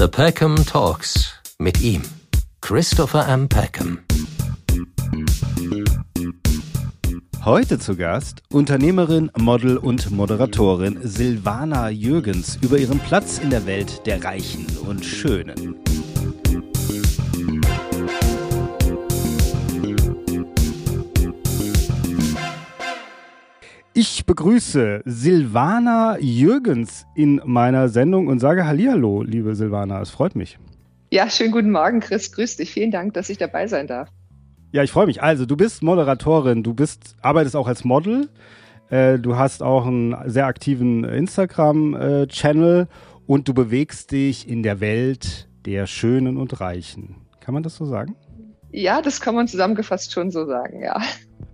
The Peckham Talks mit ihm, Christopher M. Peckham. Heute zu Gast Unternehmerin, Model und Moderatorin Silvana Jürgens über ihren Platz in der Welt der Reichen und Schönen. Ich begrüße Silvana Jürgens in meiner Sendung und sage Hallihallo, liebe Silvana, es freut mich. Ja, schönen guten Morgen, Chris. Grüß dich. Vielen Dank, dass ich dabei sein darf. Ja, ich freue mich. Also, du bist Moderatorin, arbeitest auch als Model, du hast auch einen sehr aktiven Instagram-Channel und du bewegst dich in der Welt der Schönen und Reichen. Kann man das so sagen? Ja, das kann man zusammengefasst schon so sagen, ja.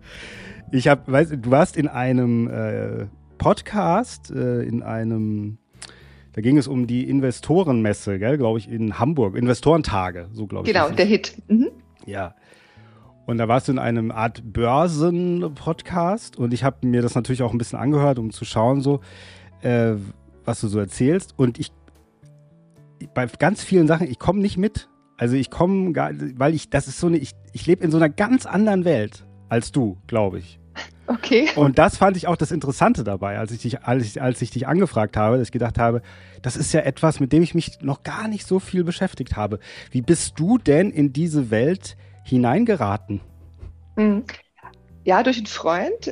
Du warst in einem Podcast, da ging es um die Investorenmesse, glaube ich, in Hamburg, Investorentage, so glaube ich. Genau, der Hit. Mhm. Ja. Und da warst du in einem Art Börsen-Podcast und ich habe mir das natürlich auch ein bisschen angehört, um zu schauen, was du so erzählst. Und bei ganz vielen Sachen, ich komme nicht mit. Also ich lebe in so einer ganz anderen Welt als du, glaube ich. Okay. Und das fand ich auch das Interessante dabei, als ich dich angefragt habe, dass ich gedacht habe, das ist ja etwas, mit dem ich mich noch gar nicht so viel beschäftigt habe. Wie bist du denn in diese Welt hineingeraten? Ja, durch einen Freund,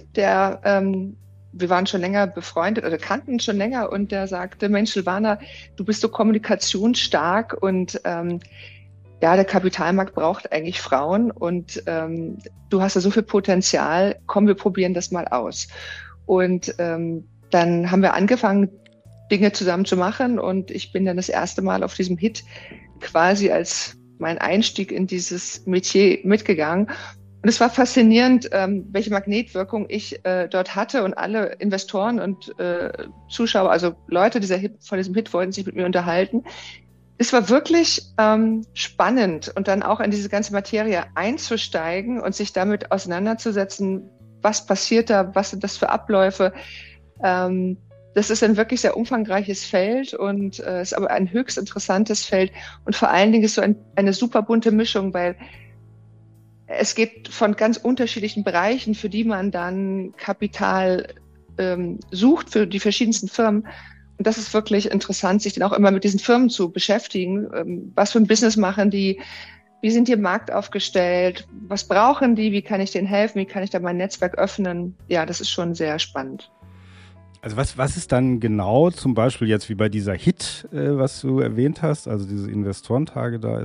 wir waren schon länger befreundet oder kannten schon länger und der sagte, Mensch, Silvana, du bist so kommunikationsstark und der Kapitalmarkt braucht eigentlich Frauen und du hast da so viel Potenzial, komm, wir probieren das mal aus. Und dann haben wir angefangen, Dinge zusammen zu machen und ich bin dann das erste Mal auf diesem Hit quasi als mein Einstieg in dieses Metier mitgegangen. Und es war faszinierend, welche Magnetwirkung ich dort hatte und alle Investoren und Zuschauer, also Leute von diesem Hit wollten sich mit mir unterhalten. Es war wirklich spannend und dann auch in diese ganze Materie einzusteigen und sich damit auseinanderzusetzen, was passiert da, was sind das für Abläufe. Das ist ein wirklich sehr umfangreiches Feld und ist aber ein höchst interessantes Feld und vor allen Dingen ist so eine super bunte Mischung, weil es geht von ganz unterschiedlichen Bereichen, für die man dann Kapital sucht für die verschiedensten Firmen. Und das ist wirklich interessant, sich dann auch immer mit diesen Firmen zu beschäftigen. Was für ein Business machen die? Wie sind die im Markt aufgestellt? Was brauchen die? Wie kann ich denen helfen? Wie kann ich da mein Netzwerk öffnen? Ja, das ist schon sehr spannend. Also was ist dann genau zum Beispiel jetzt wie bei dieser Hit, was du erwähnt hast, also diese Investorentage da,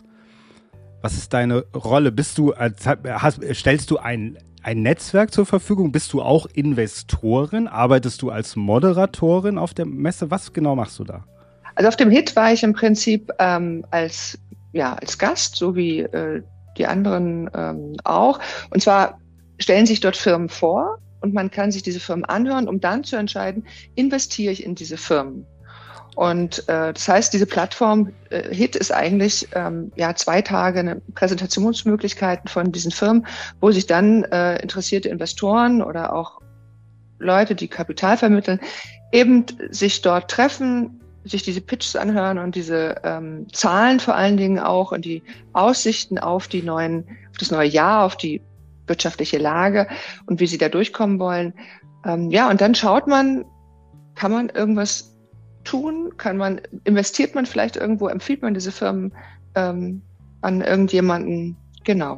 was ist deine Rolle? Stellst du ein Netzwerk zur Verfügung? Bist du auch Investorin? Arbeitest du als Moderatorin auf der Messe? Was genau machst du da? Also auf dem Hit war ich im Prinzip als Gast, so wie die anderen auch. Und zwar stellen sich dort Firmen vor und man kann sich diese Firmen anhören, um dann zu entscheiden, investiere ich in diese Firmen. Und das heißt, diese Plattform Hit ist eigentlich 2 Tage eine Präsentationsmöglichkeiten von diesen Firmen, wo sich dann interessierte Investoren oder auch Leute, die Kapital vermitteln, eben sich dort treffen, sich diese Pitches anhören und diese Zahlen vor allen Dingen auch und die Aussichten auf das neue Jahr, auf die wirtschaftliche Lage und wie sie da durchkommen wollen. Und dann schaut man, kann man irgendwas tun? Investiert man vielleicht irgendwo, empfiehlt man diese Firmen an irgendjemanden? Genau.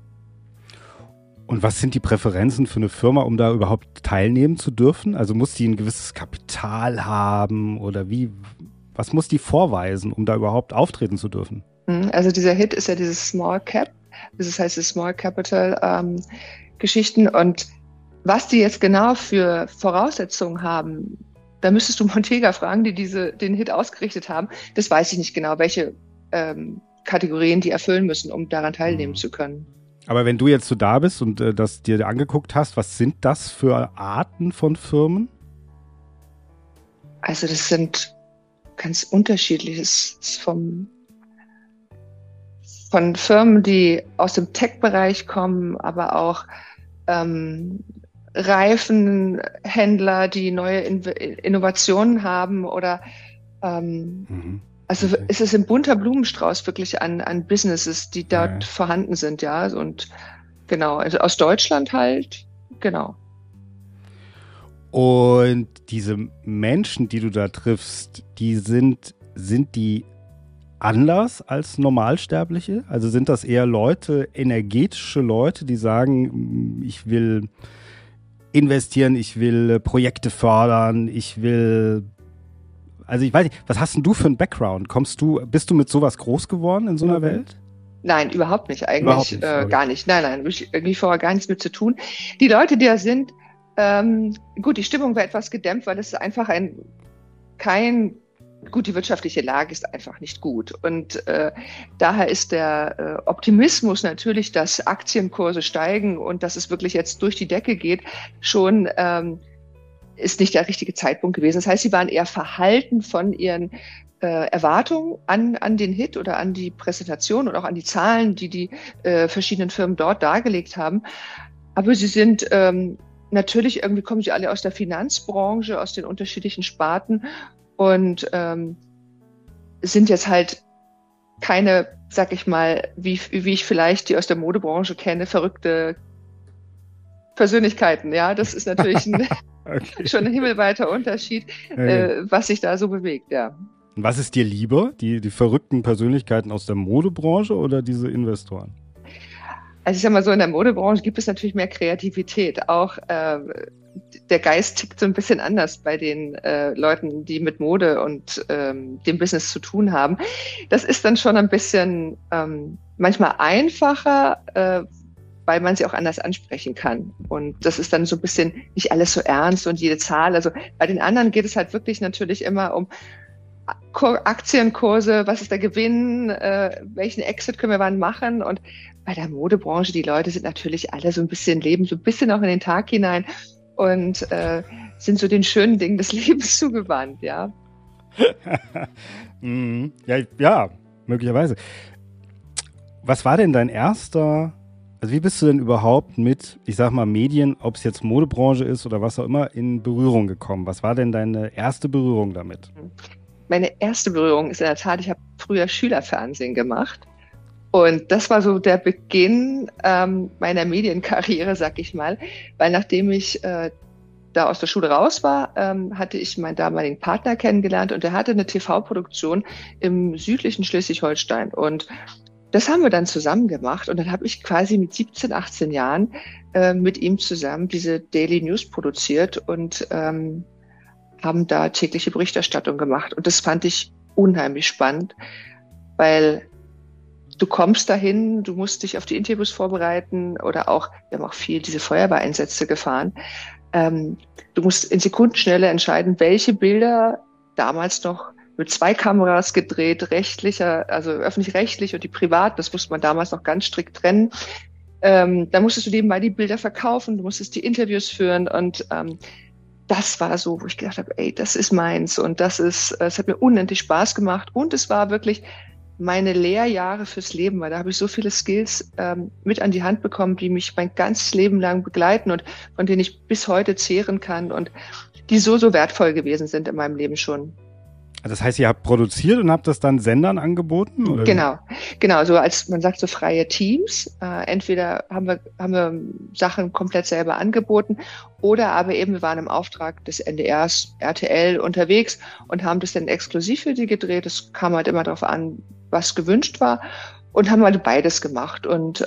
Und was sind die Präferenzen für eine Firma, um da überhaupt teilnehmen zu dürfen? Also muss die ein gewisses Kapital haben oder was muss die vorweisen, um da überhaupt auftreten zu dürfen? Also dieser Hit ist ja dieses Small Cap, das heißt die Small Capital Geschichten und was die jetzt genau für Voraussetzungen haben, da müsstest du Montega fragen, die den Hit ausgerichtet haben. Das weiß ich nicht genau, welche Kategorien die erfüllen müssen, um daran teilnehmen zu können. Aber wenn du jetzt so da bist und das dir angeguckt hast, was sind das für Arten von Firmen? Also das sind ganz unterschiedliches von Firmen, die aus dem Tech-Bereich kommen, aber auch Reifenhändler, die neue Innovationen haben oder also Also Okay. es ist ein bunter Blumenstrauß wirklich an Businesses, die dort Ja. vorhanden sind, ja. Und genau, also aus Deutschland halt, genau. Und diese Menschen, die du da triffst, sind die anders als Normalsterbliche? Also sind das eher Leute, energetische Leute, die sagen, ich will investieren, ich will Projekte fördern, also ich weiß nicht, was hast denn du für einen Background? Bist du mit sowas groß geworden in so einer Welt? Nein, überhaupt nicht, eigentlich Überhaupt nicht, okay. gar nicht. Nein, habe ich irgendwie vorher gar nichts mit zu tun. Die Leute, die da sind, gut, die Stimmung war etwas gedämpft, weil es einfach die wirtschaftliche Lage ist einfach nicht gut. Und daher ist der Optimismus natürlich, dass Aktienkurse steigen und dass es wirklich jetzt durch die Decke geht, schon ist nicht der richtige Zeitpunkt gewesen. Das heißt, sie waren eher verhalten von ihren Erwartungen an den Hit oder an die Präsentation und auch an die Zahlen, die verschiedenen Firmen dort dargelegt haben. Aber sie sind natürlich, irgendwie kommen sie alle aus der Finanzbranche, aus den unterschiedlichen Sparten und sind jetzt halt keine, sag ich mal, wie ich vielleicht die aus der Modebranche kenne, verrückte Persönlichkeiten. Ja, das ist natürlich Okay. schon ein himmelweiter Unterschied, was sich da so bewegt, ja. Was ist dir lieber, die verrückten Persönlichkeiten aus der Modebranche oder diese Investoren? Also ich sag mal so, in der Modebranche gibt es natürlich mehr Kreativität. Auch der Geist tickt so ein bisschen anders bei den Leuten, die mit Mode und dem Business zu tun haben. Das ist dann schon ein bisschen manchmal einfacher, weil man sie auch anders ansprechen kann. Und das ist dann so ein bisschen nicht alles so ernst und jede Zahl. Also bei den anderen geht es halt wirklich natürlich immer um Aktienkurse, was ist der Gewinn, welchen Exit können wir wann machen. Und bei der Modebranche, die Leute sind natürlich alle leben so ein bisschen auch in den Tag hinein und sind so den schönen Dingen des Lebens zugewandt, ja. Ja, möglicherweise. Was war denn also wie bist du denn überhaupt mit, ich sag mal, Medien, ob es jetzt Modebranche ist oder was auch immer, in Berührung gekommen? Was war denn deine erste Berührung damit? Meine erste Berührung ist in der Tat, ich habe früher Schülerfernsehen gemacht. Und das war so der Beginn meiner Medienkarriere, sag ich mal. Weil nachdem ich da aus der Schule raus war, hatte ich meinen damaligen Partner kennengelernt und der hatte eine TV-Produktion im südlichen Schleswig-Holstein. Und das haben wir dann zusammen gemacht und dann habe ich quasi mit 17, 18 Jahren mit ihm zusammen diese Daily News produziert und haben da tägliche Berichterstattung gemacht. Und das fand ich unheimlich spannend, weil du kommst dahin, du musst dich auf die Interviews vorbereiten oder auch, wir haben auch viel diese Feuerwehreinsätze gefahren. Du musst in Sekundenschnelle entscheiden, welche Bilder damals noch mit 2 Kameras gedreht, also öffentlich-rechtlich und die privat, das musste man damals noch ganz strikt trennen. Da musstest du nebenbei die Bilder verkaufen, du musstest die Interviews führen und das war so, wo ich gedacht habe, ey, das ist meins und es hat mir unendlich Spaß gemacht und es war wirklich meine Lehrjahre fürs Leben, weil da habe ich so viele Skills mit an die Hand bekommen, die mich mein ganzes Leben lang begleiten und von denen ich bis heute zehren kann und die so wertvoll gewesen sind in meinem Leben schon. Das heißt, ihr habt produziert und habt das dann Sendern angeboten? Oder? Genau, so als man sagt, so freie Teams. Entweder haben wir Sachen komplett selber angeboten oder aber eben wir waren im Auftrag des NDRs, RTL unterwegs und haben das dann exklusiv für die gedreht. Das kam halt immer darauf an, was gewünscht war und haben halt beides gemacht und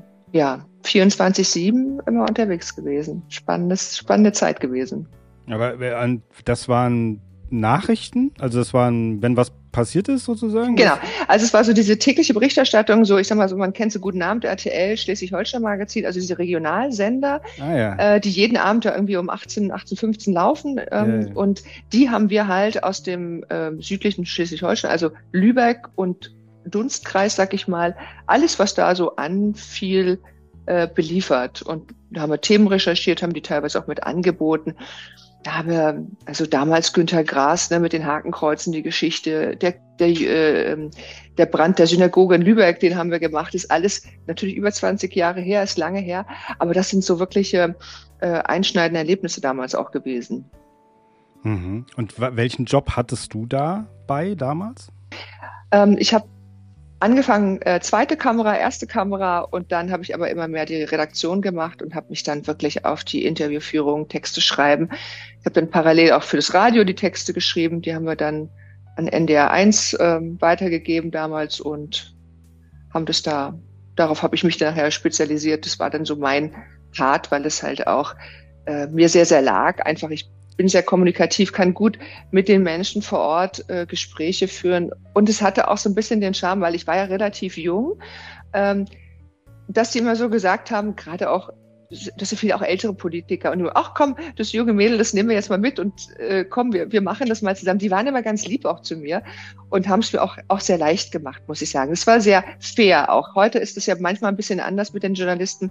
24/7 immer unterwegs gewesen. Spannende Zeit gewesen. Aber das waren Nachrichten? Also das waren, wenn was passiert ist sozusagen? Genau, also es war so diese tägliche Berichterstattung, so ich sag mal so, man kennt so Guten Abend RTL, Schleswig-Holstein-Magazin, also diese Regionalsender, die jeden Abend ja irgendwie um 18:15 laufen und die haben wir halt aus dem südlichen Schleswig-Holstein, also Lübeck und Dunstkreis, sag ich mal, alles was da so anfiel, beliefert und da haben wir Themen recherchiert, haben die teilweise auch mit angeboten. Da haben wir, also damals Günter Grass, mit den Hakenkreuzen, die Geschichte, der Brand der Synagoge in Lübeck, den haben wir gemacht, ist alles natürlich über 20 Jahre her, ist lange her, aber das sind so wirkliche einschneidende Erlebnisse damals auch gewesen. Mhm. Und welchen Job hattest du dabei damals? Ich habe angefangen, zweite Kamera, erste Kamera und dann habe ich aber immer mehr die Redaktion gemacht und habe mich dann wirklich auf die Interviewführung, Texte schreiben. Ich habe dann parallel auch für das Radio die Texte geschrieben, die haben wir dann an NDR 1 weitergegeben damals und haben darauf habe ich mich dann nachher spezialisiert. Das war dann so mein Part, weil es halt auch mir sehr, sehr lag. Einfach, ich bin sehr kommunikativ, kann gut mit den Menschen vor Ort Gespräche führen. Und es hatte auch so ein bisschen den Charme, weil ich war ja relativ jung, dass die immer so gesagt haben, gerade auch, dass so viele auch ältere Politiker und nur, ach komm, das junge Mädel, das nehmen wir jetzt mal mit und komm, wir machen das mal zusammen. Die waren immer ganz lieb auch zu mir und haben es mir auch sehr leicht gemacht, muss ich sagen. Es war sehr fair auch. Heute ist es ja manchmal ein bisschen anders mit den Journalisten.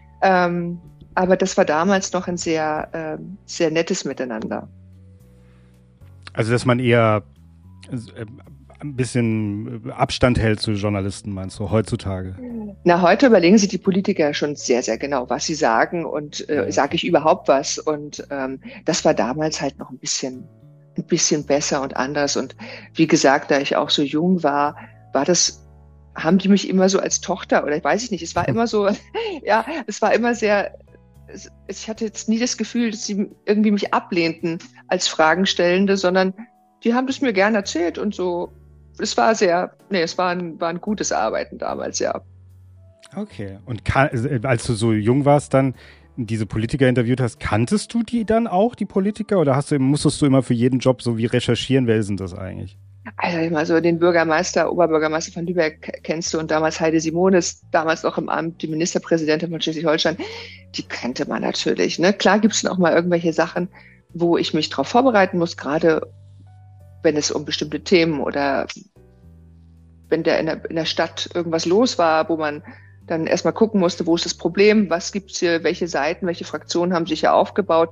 Aber das war damals noch ein sehr, sehr nettes Miteinander. Also, dass man eher ein bisschen Abstand hält zu Journalisten, meinst du, heutzutage? Na, heute überlegen sich die Politiker schon sehr, sehr genau, was sie sagen und sage ich überhaupt was. Und das war damals halt noch ein bisschen besser und anders. Und wie gesagt, da ich auch so jung war, haben die mich immer so als Tochter oder weiß ich nicht, es war immer so, ja, es war immer sehr, ich hatte jetzt nie das Gefühl, dass sie irgendwie mich ablehnten als Fragenstellende, sondern die haben das mir gern erzählt und so. Es war ein gutes Arbeiten damals, ja. Okay. Und als du so jung warst, dann diese Politiker interviewt hast, kanntest du die dann auch, die Politiker? Oder musstest du immer für jeden Job so wie recherchieren, wer ist denn das eigentlich? Also immer so den Oberbürgermeister von Lübeck kennst du und damals Heide Simonis, damals noch im Amt, die Ministerpräsidentin von Schleswig-Holstein, die kannte man natürlich. Ne? Klar gibt es noch mal irgendwelche Sachen, wo ich mich darauf vorbereiten muss, gerade wenn es um bestimmte Themen oder wenn in der Stadt irgendwas los war, wo man dann erstmal gucken musste, wo ist das Problem, was gibt's hier, welche Seiten, welche Fraktionen haben sich hier aufgebaut.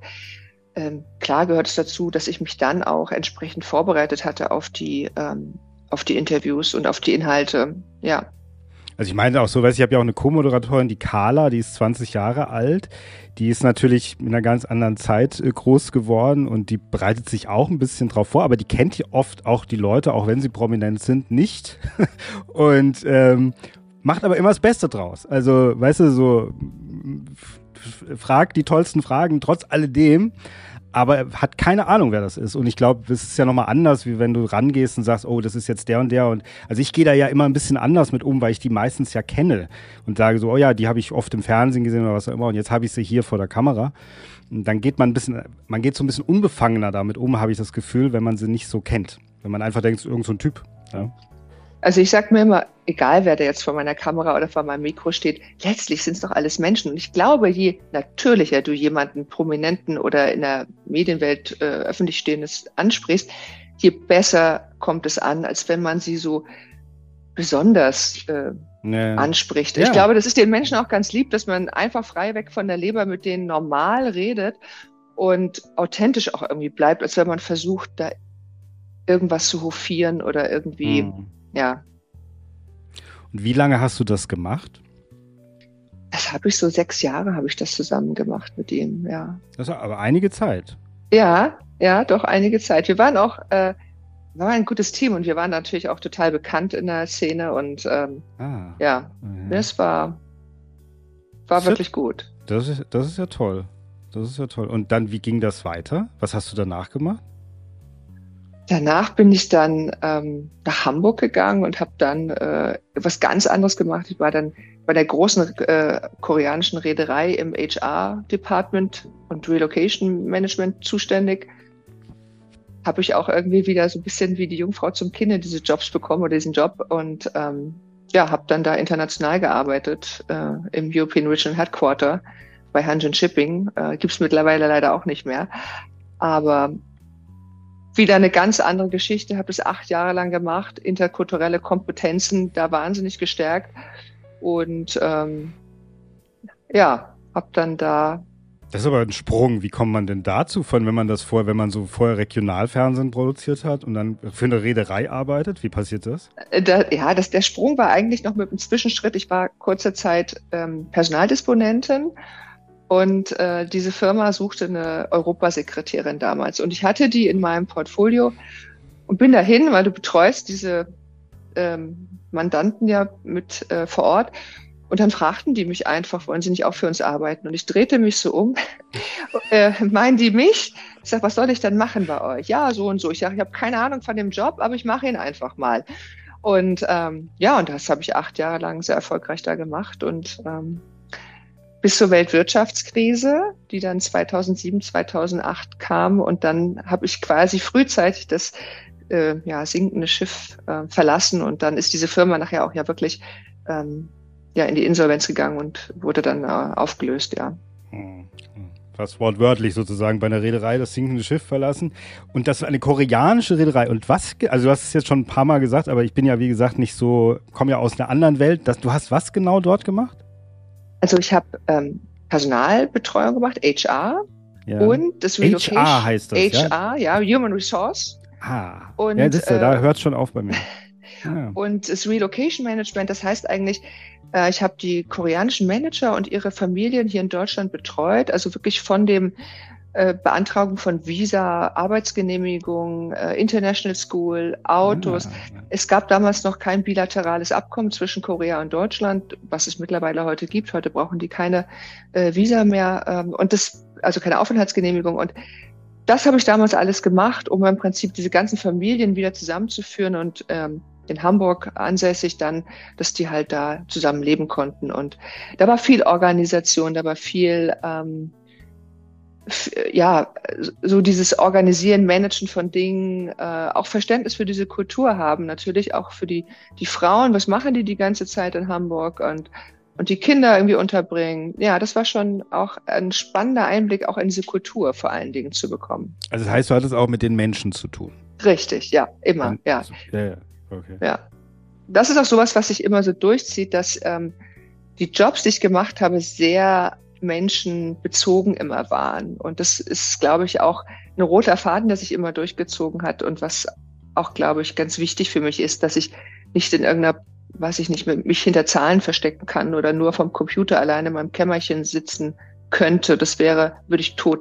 Klar gehört es dazu, dass ich mich dann auch entsprechend vorbereitet hatte auf die Interviews und auf die Inhalte, ja. Also ich meine auch so, ich habe ja auch eine Co-Moderatorin, die Carla, die ist 20 Jahre alt. Die ist natürlich in einer ganz anderen Zeit groß geworden und die bereitet sich auch ein bisschen drauf vor, aber die kennt oft auch die Leute, auch wenn sie prominent sind, nicht. Und macht aber immer das Beste draus. Also, weißt du, so fragt die tollsten Fragen trotz alledem, aber hat keine Ahnung, wer das ist. Und ich glaube, das ist ja nochmal anders, wie wenn du rangehst und sagst, oh, das ist jetzt der und der. Und also ich gehe da ja immer ein bisschen anders mit um, weil ich die meistens ja kenne und sage so, oh ja, die habe ich oft im Fernsehen gesehen oder was auch immer und jetzt habe ich sie hier vor der Kamera. Und dann geht man so ein bisschen unbefangener damit um, habe ich das Gefühl, wenn man sie nicht so kennt. Wenn man einfach denkt, irgend so ein Typ. Ja. Also ich sage mir immer, egal wer da jetzt vor meiner Kamera oder vor meinem Mikro steht, letztlich sind es doch alles Menschen. Und ich glaube, je natürlicher du jemanden Prominenten oder in der Medienwelt öffentlich Stehendes ansprichst, je besser kommt es an, als wenn man sie so besonders anspricht. Ja. Ich glaube, das ist den Menschen auch ganz lieb, dass man einfach frei weg von der Leber mit denen normal redet und authentisch auch irgendwie bleibt, als wenn man versucht, da irgendwas zu hofieren oder irgendwie, ja. Und wie lange hast du das gemacht? Das habe ich so 6 Jahre habe ich das zusammen gemacht mit ihm, ja. Das war aber einige Zeit. Ja, doch einige Zeit. Wir waren auch, ein gutes Team und wir waren natürlich auch total bekannt in der Szene und das war wirklich gut. Das ist ja toll. Das ist ja toll. Und dann, wie ging das weiter? Was hast du danach gemacht? Danach bin ich dann nach Hamburg gegangen und habe dann was ganz anderes gemacht. Ich war dann bei der großen koreanischen Reederei im HR-Department und Relocation Management zuständig. Habe ich auch irgendwie wieder so ein bisschen wie die Jungfrau zum Kinde diese Jobs bekommen oder diesen Job und habe dann da international gearbeitet im European Regional Headquarter bei Hanjin Shipping. Gibt's mittlerweile leider auch nicht mehr. Aber wieder eine ganz andere Geschichte, habe das 8 Jahre lang gemacht, interkulturelle Kompetenzen da wahnsinnig gestärkt und habe dann da. Das ist aber ein Sprung. Wie kommt man denn dazu, wenn man vorher Regionalfernsehen produziert hat und dann für eine Reederei arbeitet? Wie passiert das? Der Sprung war eigentlich noch mit einem Zwischenschritt. Ich war kurze Zeit Personaldisponentin. Und diese Firma suchte eine Europasekretärin damals. Und ich hatte die in meinem Portfolio und bin dahin, weil du betreust diese Mandanten ja mit vor Ort. Und dann fragten die mich einfach, wollen Sie nicht auch für uns arbeiten? Und ich drehte mich so um. Meinen die mich? Ich sage, was soll ich denn machen bei euch? Ja, so und so. Ich sage, ich habe keine Ahnung von dem Job, aber ich mache ihn einfach mal. Und und das habe ich 8 Jahre lang sehr erfolgreich da gemacht. Und bis zur Weltwirtschaftskrise, die dann 2007, 2008 kam. Und dann habe ich quasi frühzeitig das sinkende Schiff verlassen. Und dann ist diese Firma nachher auch ja wirklich in die Insolvenz gegangen und wurde dann aufgelöst, ja. Fast wortwörtlich sozusagen bei einer Reederei das sinkende Schiff verlassen. Und das ist eine koreanische Reederei. Und also du hast es jetzt schon ein paar Mal gesagt, aber ich bin ja wie gesagt komme ja aus einer anderen Welt. Du hast was genau dort gemacht? Also ich habe Personalbetreuung gemacht, HR, und das Relocation. HR heißt das, HR, ja, Human Resource. Und, ja, da hört es schon auf bei mir. Ja. Und das Relocation Management, das heißt eigentlich, ich habe die koreanischen Manager und ihre Familien hier in Deutschland betreut, also wirklich von dem Beantragung von Visa, Arbeitsgenehmigung, International School, Autos. Es gab damals noch kein bilaterales Abkommen zwischen Korea und Deutschland, was es mittlerweile heute gibt. Heute brauchen die keine Visa mehr also keine Aufenthaltsgenehmigung. Und das habe ich damals alles gemacht, um im Prinzip diese ganzen Familien wieder zusammenzuführen und in Hamburg ansässig dann, dass die halt da zusammen leben konnten. Und da war viel Organisation, da war viel, so dieses Organisieren, Managen von Dingen, auch Verständnis für diese Kultur haben, natürlich auch für die Frauen, was machen die ganze Zeit in Hamburg und die Kinder irgendwie unterbringen. Ja, das war schon auch ein spannender Einblick auch in diese Kultur vor allen Dingen zu bekommen. Also das heißt, du hattest auch mit den Menschen zu tun? Richtig, ja, immer, ja. Okay. Ja, das ist auch sowas, was sich immer so durchzieht, dass die Jobs, die ich gemacht habe, sehr menschenbezogen immer waren. Und das ist, glaube ich, auch ein roter Faden, der sich immer durchgezogen hat und was auch, glaube ich, ganz wichtig für mich ist, dass ich nicht in mich hinter Zahlen verstecken kann oder nur vom Computer alleine in meinem Kämmerchen sitzen könnte. Wäre ich tot.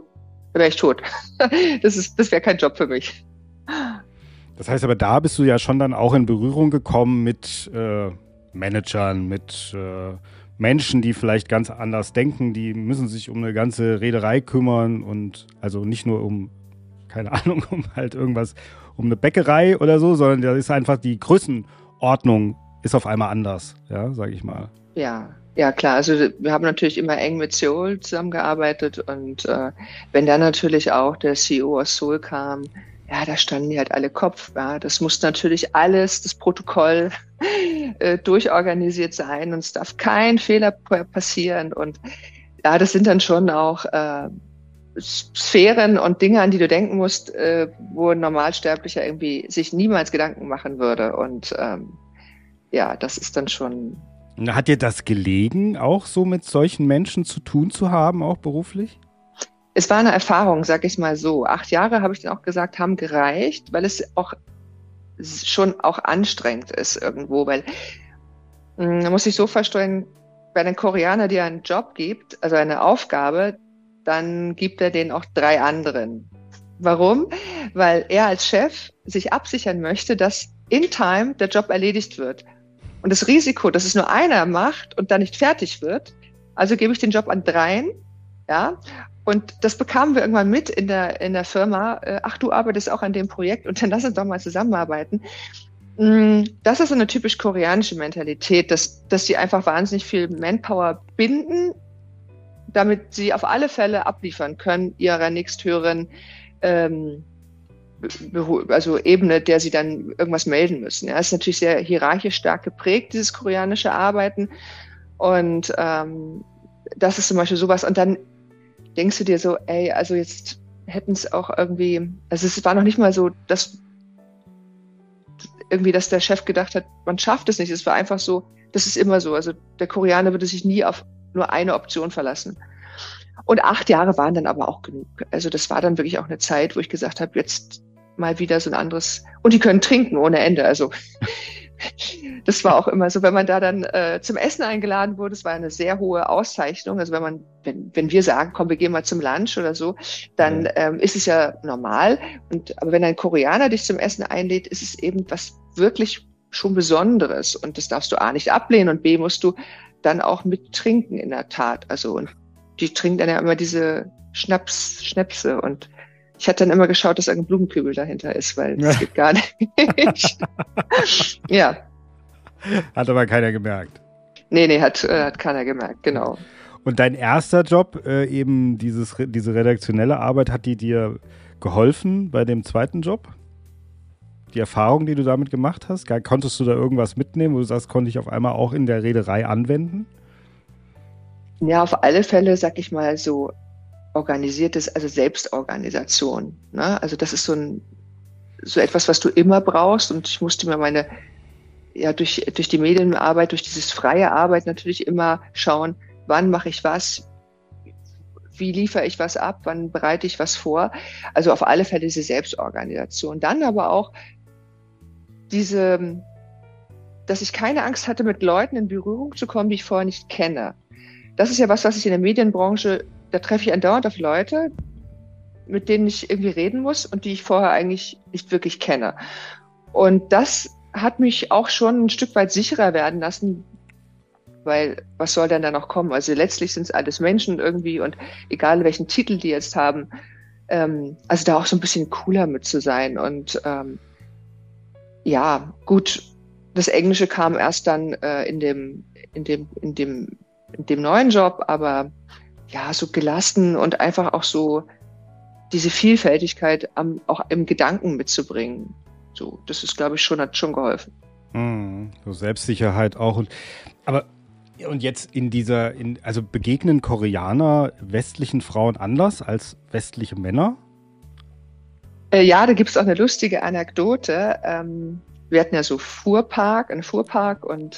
Das wäre kein Job für mich. Das heißt aber, da bist du ja schon dann auch in Berührung gekommen mit Managern, mit Menschen, die vielleicht ganz anders denken, die müssen sich um eine ganze Reederei kümmern und also nicht nur um halt irgendwas, um eine Bäckerei oder so, sondern da ist einfach die Größenordnung ist auf einmal anders, ja, sage ich mal. Ja, klar. Also wir haben natürlich immer eng mit Seoul zusammengearbeitet und wenn dann natürlich auch der CEO aus Seoul kam, ja, da standen die halt alle Kopf. Ja. Das muss natürlich alles, das Protokoll durchorganisiert sein und es darf kein Fehler passieren. Und ja, das sind dann schon auch Sphären und Dinge, an die du denken musst, wo ein Normalsterblicher irgendwie sich niemals Gedanken machen würde. Und das ist dann schon. Hat dir das gelegen, auch so mit solchen Menschen zu tun zu haben, auch beruflich? Es war eine Erfahrung, sag ich mal so. 8 Jahre, habe ich dann auch gesagt, haben gereicht, weil es auch schon auch anstrengend ist irgendwo, weil man muss sich so vorstellen, wenn ein Koreaner dir einen Job gibt, also eine Aufgabe, dann gibt er den auch 3 anderen. Warum? Weil er als Chef sich absichern möchte, dass in time der Job erledigt wird. Und das Risiko, dass es nur einer macht und dann nicht fertig wird, also gebe ich den Job an 3, ja. Und das bekamen wir irgendwann mit in der Firma. Ach, du arbeitest auch an dem Projekt und dann lass uns doch mal zusammenarbeiten. Das ist so eine typisch koreanische Mentalität, dass die einfach wahnsinnig viel Manpower binden, damit sie auf alle Fälle abliefern können ihrer nächsthöheren Ebene, der sie dann irgendwas melden müssen. Ja, es ist natürlich sehr hierarchisch stark geprägt, dieses koreanische Arbeiten. Und das ist zum Beispiel sowas. Und dann denkst du dir so, also jetzt hätten es auch irgendwie, also es war noch nicht mal so, dass der Chef gedacht hat, man schafft es nicht. Es war einfach so, das ist immer so. Also der Koreaner würde sich nie auf nur eine Option verlassen. Und 8 Jahre waren dann aber auch genug. Also das war dann wirklich auch eine Zeit, wo ich gesagt habe, jetzt mal wieder so ein anderes, und die können trinken ohne Ende. Also das war auch immer so, wenn man da dann zum Essen eingeladen wurde, es war eine sehr hohe Auszeichnung. Also wenn wir sagen, komm, wir gehen mal zum Lunch oder so, dann ist es ja normal. Aber wenn ein Koreaner dich zum Essen einlädt, ist es eben was wirklich schon Besonderes und das darfst du A nicht ablehnen und B musst du dann auch mit trinken in der Tat. Also und die trinken dann ja immer diese Schnäpse und ich hatte dann immer geschaut, dass ein Blumenkübel dahinter ist, weil das geht gar nicht. Ja. Hat aber keiner gemerkt. Nee, hat keiner gemerkt, genau. Und dein erster Job, eben diese redaktionelle Arbeit, hat die dir geholfen bei dem zweiten Job? Die Erfahrung, die du damit gemacht hast? Konntest du da irgendwas mitnehmen, wo du sagst, konnte ich auf einmal auch in der Reederei anwenden? Ja, auf alle Fälle, sag ich mal, so organisiertes, also Selbstorganisation. Ne? Also das ist so etwas, was du immer brauchst und ich musste mir durch die Medienarbeit, durch dieses freie Arbeit natürlich immer schauen, wann mache ich was, wie liefere ich was ab, wann bereite ich was vor. Also auf alle Fälle diese Selbstorganisation. Dann aber auch dass ich keine Angst hatte, mit Leuten in Berührung zu kommen, die ich vorher nicht kenne. Das ist ja was ich in der Medienbranche, da treffe ich andauernd auf Leute, mit denen ich irgendwie reden muss und die ich vorher eigentlich nicht wirklich kenne. Und das hat mich auch schon ein Stück weit sicherer werden lassen, weil was soll denn da noch kommen? Also letztlich sind es alles Menschen irgendwie und egal welchen Titel die jetzt haben, also da auch so ein bisschen cooler mit zu sein. Und ja, gut, das Englische kam erst dann in dem neuen Job, aber ja, so gelassen und einfach auch so diese Vielfältigkeit auch im Gedanken mitzubringen. So, das ist, glaube ich, hat schon geholfen. So Selbstsicherheit auch. Und jetzt also begegnen Koreaner westlichen Frauen anders als westliche Männer? Ja, da gibt es auch eine lustige Anekdote. Wir hatten ja so einen Fuhrpark und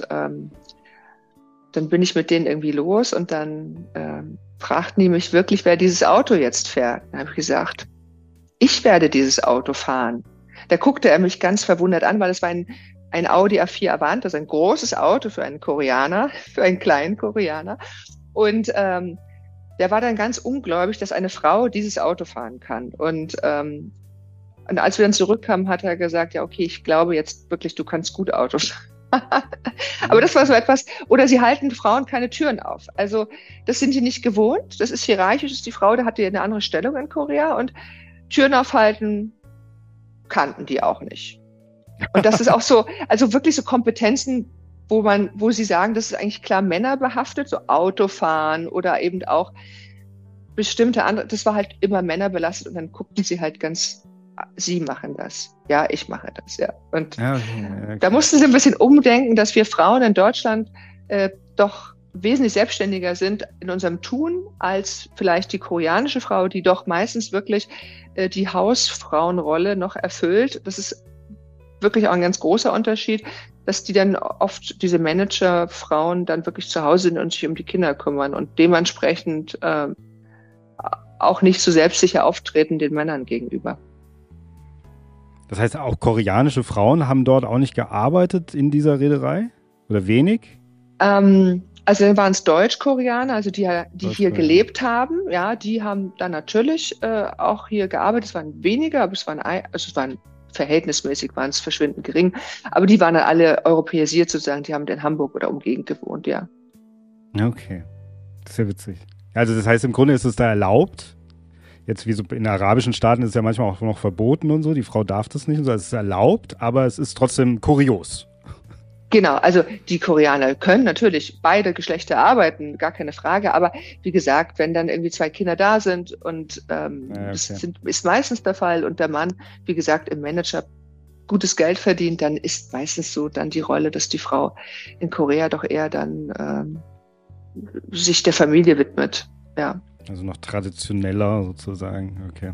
dann bin ich mit denen irgendwie los und dann fragten die mich wirklich, wer dieses Auto jetzt fährt. Dann habe ich gesagt, ich werde dieses Auto fahren. Da guckte er mich ganz verwundert an, weil es war ein Audi A4 Avant, also ein großes Auto für einen Koreaner, für einen kleinen Koreaner. Und der war dann ganz ungläubig, dass eine Frau dieses Auto fahren kann. Und als wir dann zurückkamen, hat er gesagt, ja okay, ich glaube jetzt wirklich, du kannst gut Auto fahren. Aber das war so etwas, oder sie halten Frauen keine Türen auf. Also das sind die nicht gewohnt, das ist hierarchisch, ist die Frau, da hatte eine andere Stellung in Korea und Türen aufhalten kannten die auch nicht. Und das ist auch so, also wirklich so Kompetenzen, wo sie sagen, das ist eigentlich klar männerbehaftet, so Autofahren oder eben auch bestimmte andere, das war halt immer männerbelastet und dann guckten sie halt sie machen das. Ja, ich mache das, ja. Und okay. Da mussten sie ein bisschen umdenken, dass wir Frauen in Deutschland doch wesentlich selbstständiger sind in unserem Tun als vielleicht die koreanische Frau, die doch meistens wirklich die Hausfrauenrolle noch erfüllt. Das ist wirklich auch ein ganz großer Unterschied, dass die dann oft, diese Managerfrauen, dann wirklich zu Hause sind und sich um die Kinder kümmern und dementsprechend auch nicht so selbstsicher auftreten den Männern gegenüber. Das heißt, auch koreanische Frauen haben dort auch nicht gearbeitet in dieser Reederei? Oder wenig? Also dann waren es Deutsch-Koreaner, also die hier gelebt haben. Ja, die haben dann natürlich auch hier gearbeitet. Es waren weniger, aber es waren verhältnismäßig, waren es verschwindend gering. Aber die waren dann alle europäisiert sozusagen. Die haben in Hamburg oder Umgegend gewohnt, ja. Okay, das ist ja witzig. Also das heißt, im Grunde ist es da erlaubt. Jetzt wie so in arabischen Staaten ist es ja manchmal auch noch verboten und so. Die Frau darf das nicht und so. Es ist erlaubt, aber es ist trotzdem kurios. Genau, also die Koreaner können natürlich beide Geschlechter arbeiten, gar keine Frage. Aber wie gesagt, wenn dann irgendwie 2 Kinder da sind und das ist meistens der Fall und der Mann, wie gesagt, im Manager gutes Geld verdient, dann ist meistens so dann die Rolle, dass die Frau in Korea doch eher dann sich der Familie widmet. Ja. Also noch traditioneller sozusagen, okay.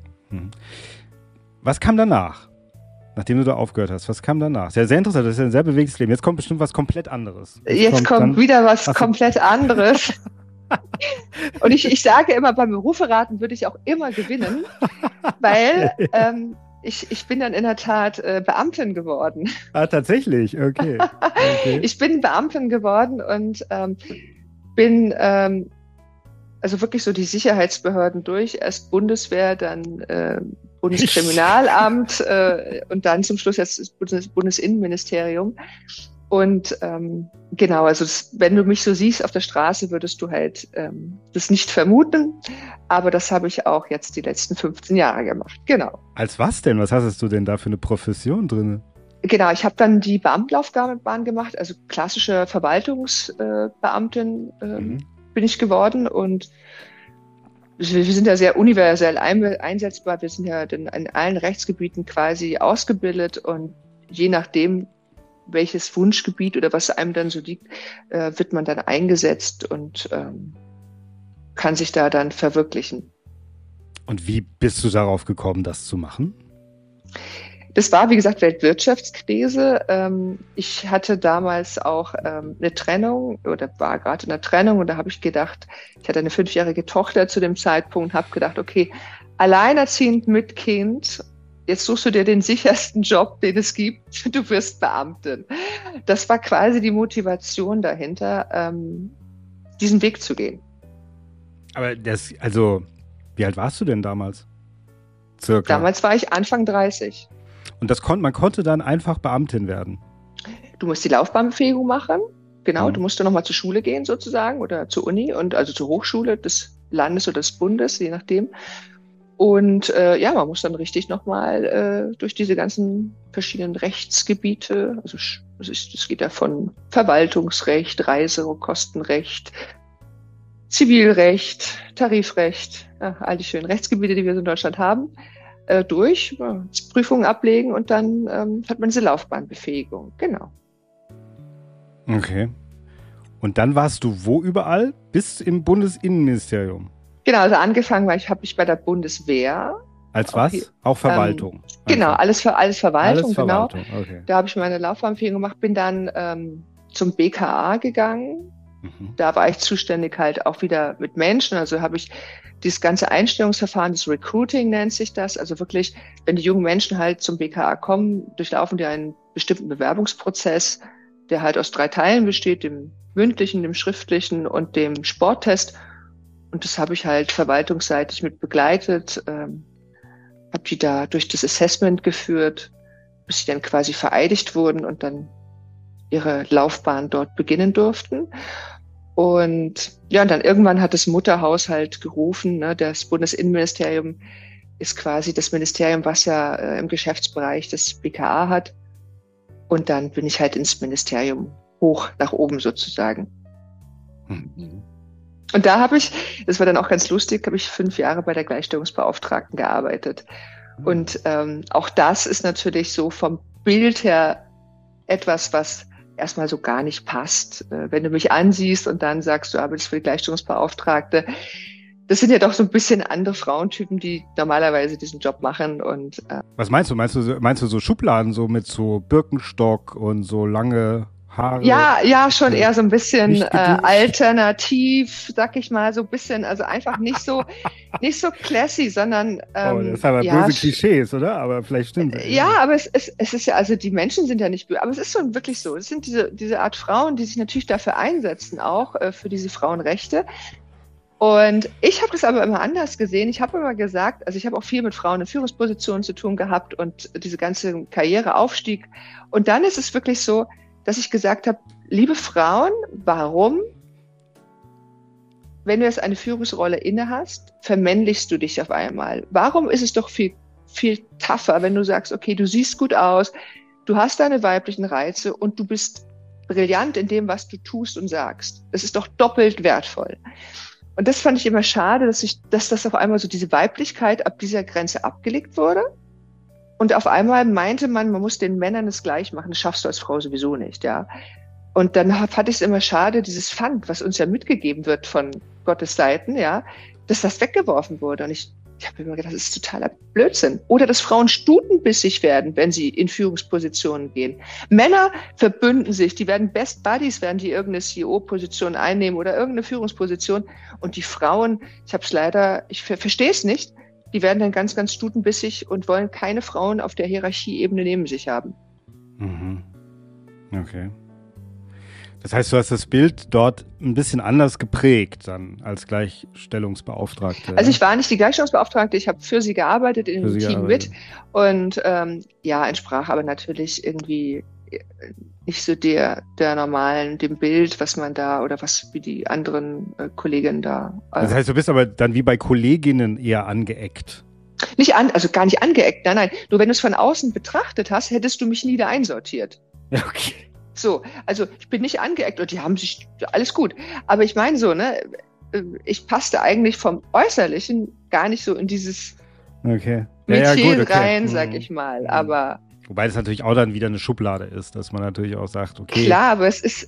Was kam danach, nachdem du da aufgehört hast? Was kam danach? Sehr, sehr interessant, das ist ja ein sehr bewegtes Leben. Jetzt kommt bestimmt was komplett anderes. Jetzt kommt wieder was komplett anderes. Und ich sage immer, beim Beruferaten würde ich auch immer gewinnen, weil ich bin dann in der Tat Beamtin geworden. Ah, tatsächlich? Okay. Ich bin Beamtin geworden und bin also wirklich so die Sicherheitsbehörden durch, erst Bundeswehr, dann Bundeskriminalamt und dann zum Schluss jetzt das Bundesinnenministerium. Und genau, also wenn du mich so siehst auf der Straße, würdest du halt das nicht vermuten. Aber das habe ich auch jetzt die letzten 15 Jahre gemacht. Genau. Als was denn? Was hast du denn da für eine Profession drin? Genau, ich habe dann die Beamtenlaufbahn gemacht, also klassische Verwaltungsbeamtin bin ich geworden. Und wir sind ja sehr universell einsetzbar. Wir sind ja in allen Rechtsgebieten quasi ausgebildet und je nachdem, welches Wunschgebiet oder was einem dann so liegt, wird man dann eingesetzt und kann sich da dann verwirklichen. Und wie bist du darauf gekommen, das zu machen? Das war, wie gesagt, Weltwirtschaftskrise. Ich hatte damals auch eine Trennung oder war gerade in einer Trennung und da habe ich gedacht, ich hatte eine 5-jährige Tochter zu dem Zeitpunkt, habe gedacht, okay, alleinerziehend mit Kind, jetzt suchst du dir den sichersten Job, den es gibt, du wirst Beamtin. Das war quasi die Motivation dahinter, diesen Weg zu gehen. Aber wie alt warst du denn damals? Circa. Damals war ich Anfang 30. Und man konnte dann einfach Beamtin werden? Du musst die Laufbahnbefähigung machen. Genau, du musst dann nochmal zur Schule gehen sozusagen oder zur Uni und also zur Hochschule des Landes oder des Bundes, je nachdem. Und man muss dann richtig nochmal durch diese ganzen verschiedenen Rechtsgebiete, also das geht ja von Verwaltungsrecht, Reisekostenrecht, Zivilrecht, Tarifrecht, all die schönen Rechtsgebiete, die wir in Deutschland haben, durch, Prüfungen ablegen und dann hat man diese Laufbahnbefähigung. Genau. Okay. Und dann warst du wo überall? Bis im Bundesinnenministerium? Genau, also angefangen habe ich bei der Bundeswehr. Als was? Auch Verwaltung? Genau, alles Verwaltung, alles genau. Verwaltung. Okay. Da habe ich meine Laufbahnbefähigung gemacht, bin dann zum BKA gegangen. Da war ich zuständig halt auch wieder mit Menschen, also habe ich dieses ganze Einstellungsverfahren, das Recruiting nennt sich das, also wirklich, wenn die jungen Menschen halt zum BKA kommen, durchlaufen die einen bestimmten Bewerbungsprozess, der halt aus 3 Teilen besteht, dem mündlichen, dem schriftlichen und dem Sporttest. Und das habe ich halt verwaltungsseitig mit begleitet, habe die da durch das Assessment geführt, bis sie dann quasi vereidigt wurden und dann ihre Laufbahn dort beginnen durften. Und ja, und dann irgendwann hat das Mutterhaus halt gerufen, ne, das Bundesinnenministerium ist quasi das Ministerium, was ja im Geschäftsbereich das BKA hat. Und dann bin ich halt ins Ministerium hoch nach oben sozusagen. Und da das war dann auch ganz lustig, habe ich 5 Jahre bei der Gleichstellungsbeauftragten gearbeitet. Und auch das ist natürlich so vom Bild her etwas, was erstmal so gar nicht passt. Wenn du mich ansiehst und dann sagst, du arbeitest für die Gleichstellungsbeauftragte, das sind ja doch so ein bisschen andere Frauentypen, die normalerweise diesen Job machen. Und was meinst du? Meinst du so Schubladen, so mit so Birkenstock und so lange Haare? Ja, schon eher so ein bisschen alternativ, sag ich mal, so ein bisschen, also einfach nicht so classy, sondern das ist aber böse Klischees, oder? Aber vielleicht stimmt es. Ja, aber es ist ja, also die Menschen sind ja nicht böse, aber es ist schon wirklich so. Es sind diese Art Frauen, die sich natürlich dafür einsetzen, auch für diese Frauenrechte. Und ich habe das aber immer anders gesehen. Ich habe immer gesagt, also ich habe auch viel mit Frauen in Führungspositionen zu tun gehabt und diese ganze Karriereaufstieg. Und dann ist es wirklich so, dass ich gesagt habe, liebe Frauen, warum, wenn du jetzt eine Führungsrolle inne hast, vermännlichst du dich auf einmal? Warum ist es doch viel, viel tougher, wenn du sagst, okay, du siehst gut aus, du hast deine weiblichen Reize und du bist brillant in dem, was du tust und sagst. Das ist doch doppelt wertvoll. Und das fand ich immer schade, dass das auf einmal so diese Weiblichkeit ab dieser Grenze abgelegt wurde. Und auf einmal meinte man muss den Männern das gleich machen. Das schaffst du als Frau sowieso nicht, ja. Und dann fand ich es immer schade, dieses Pfand, was uns ja mitgegeben wird von Gottes Seiten, ja, dass das weggeworfen wurde. Und ich habe immer gedacht, das ist totaler Blödsinn. Oder dass Frauen stutenbissig werden, wenn sie in Führungspositionen gehen. Männer verbünden sich, die werden Best Buddies, werden die irgendeine CEO-Position einnehmen oder irgendeine Führungsposition. Und die Frauen, ich verstehe es nicht, die werden dann ganz, ganz stutenbissig und wollen keine Frauen auf der Hierarchieebene neben sich haben. Okay. Das heißt, du hast das Bild dort ein bisschen anders geprägt dann als Gleichstellungsbeauftragte. Also ich war nicht die Gleichstellungsbeauftragte, ich habe für sie gearbeitet in dem Team mit und entsprach aber natürlich irgendwie nicht so der normalen, dem Bild, was man da oder was wie die anderen Kolleginnen da. Das heißt, du bist aber dann wie bei Kolleginnen eher angeeckt. Also gar nicht angeeckt, nein. Nur wenn du es von außen betrachtet hast, hättest du mich nie da einsortiert. Ja, okay. So, also ich bin nicht angeeckt und die haben sich, alles gut. Aber ich meine so, ne, ich passte eigentlich vom Äußerlichen gar nicht so in dieses Metier rein, sag ich mal. Aber wobei das natürlich auch dann wieder eine Schublade ist, dass man natürlich auch sagt, okay. Klar, aber es ist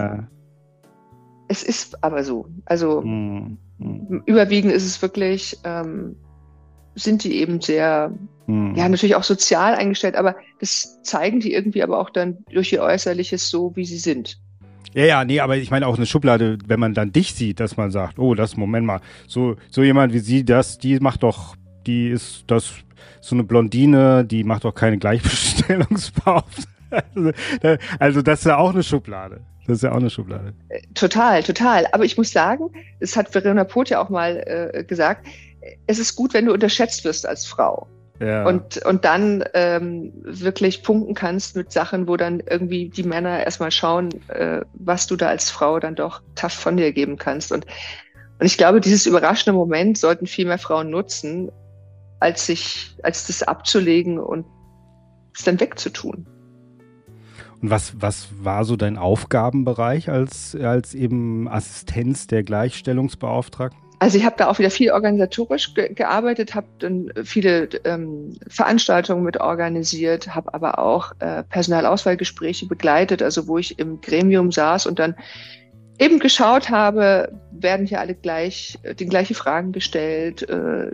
aber so. Also überwiegend ist es wirklich, sind die eben sehr, natürlich auch sozial eingestellt, aber das zeigen die irgendwie aber auch dann durch ihr Äußerliches so, wie sie sind. Ja, nee, aber ich meine auch eine Schublade, wenn man dann dich sieht, dass man sagt, oh, Moment mal, so jemand wie sie, die ist so eine Blondine, die macht doch keine Gleichstellungsbeauftragte. Also das ist ja auch eine Schublade. Total. Aber ich muss sagen, das hat Verena Poth ja auch mal gesagt, es ist gut, wenn du unterschätzt wirst als Frau. Ja. Und dann wirklich punkten kannst mit Sachen, wo dann irgendwie die Männer erstmal schauen, was du da als Frau dann doch tough von dir geben kannst. Und ich glaube, dieses überraschende Moment sollten viel mehr Frauen nutzen, als das abzulegen und es dann wegzutun. Und was war so dein Aufgabenbereich als eben Assistenz der Gleichstellungsbeauftragten? Also ich habe da auch wieder viel organisatorisch gearbeitet, habe dann viele Veranstaltungen mit organisiert, habe aber auch Personalauswahlgespräche begleitet, also wo ich im Gremium saß und dann eben geschaut habe, werden hier alle die gleichen Fragen gestellt,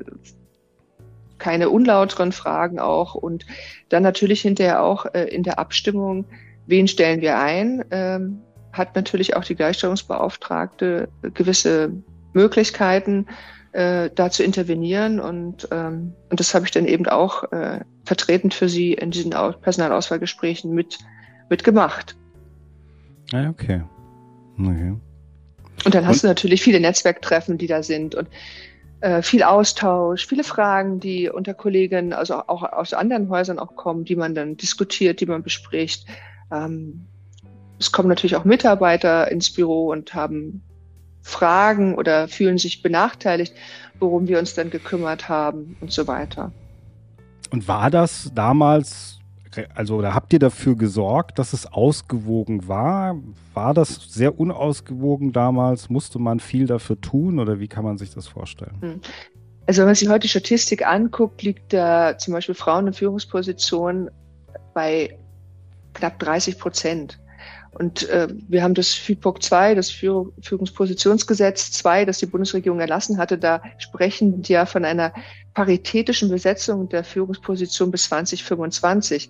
keine unlauteren Fragen auch und dann natürlich hinterher auch in der Abstimmung, wen stellen wir ein, hat natürlich auch die Gleichstellungsbeauftragte gewisse Möglichkeiten, da zu intervenieren und das habe ich dann eben auch vertretend für sie in diesen Personalauswahlgesprächen mit gemacht. Ja, okay. Und dann hast du natürlich viele Netzwerktreffen, die da sind und viel Austausch, viele Fragen, die unter Kolleginnen, also auch aus anderen Häusern auch kommen, die man dann diskutiert, die man bespricht. Es kommen natürlich auch Mitarbeiter ins Büro und haben Fragen oder fühlen sich benachteiligt, worum wir uns dann gekümmert haben und so weiter. Und war das damals, oder habt ihr dafür gesorgt, dass es ausgewogen war? War das sehr unausgewogen damals? Musste man viel dafür tun oder wie kann man sich das vorstellen? Also wenn man sich heute die Statistik anguckt, liegt da zum Beispiel Frauen in Führungspositionen bei knapp 30%. Und wir haben das FIPOG II, das Führungspositionsgesetz II, das die Bundesregierung erlassen hatte, da sprechen die ja von einer paritätischen Besetzung der Führungsposition bis 2025.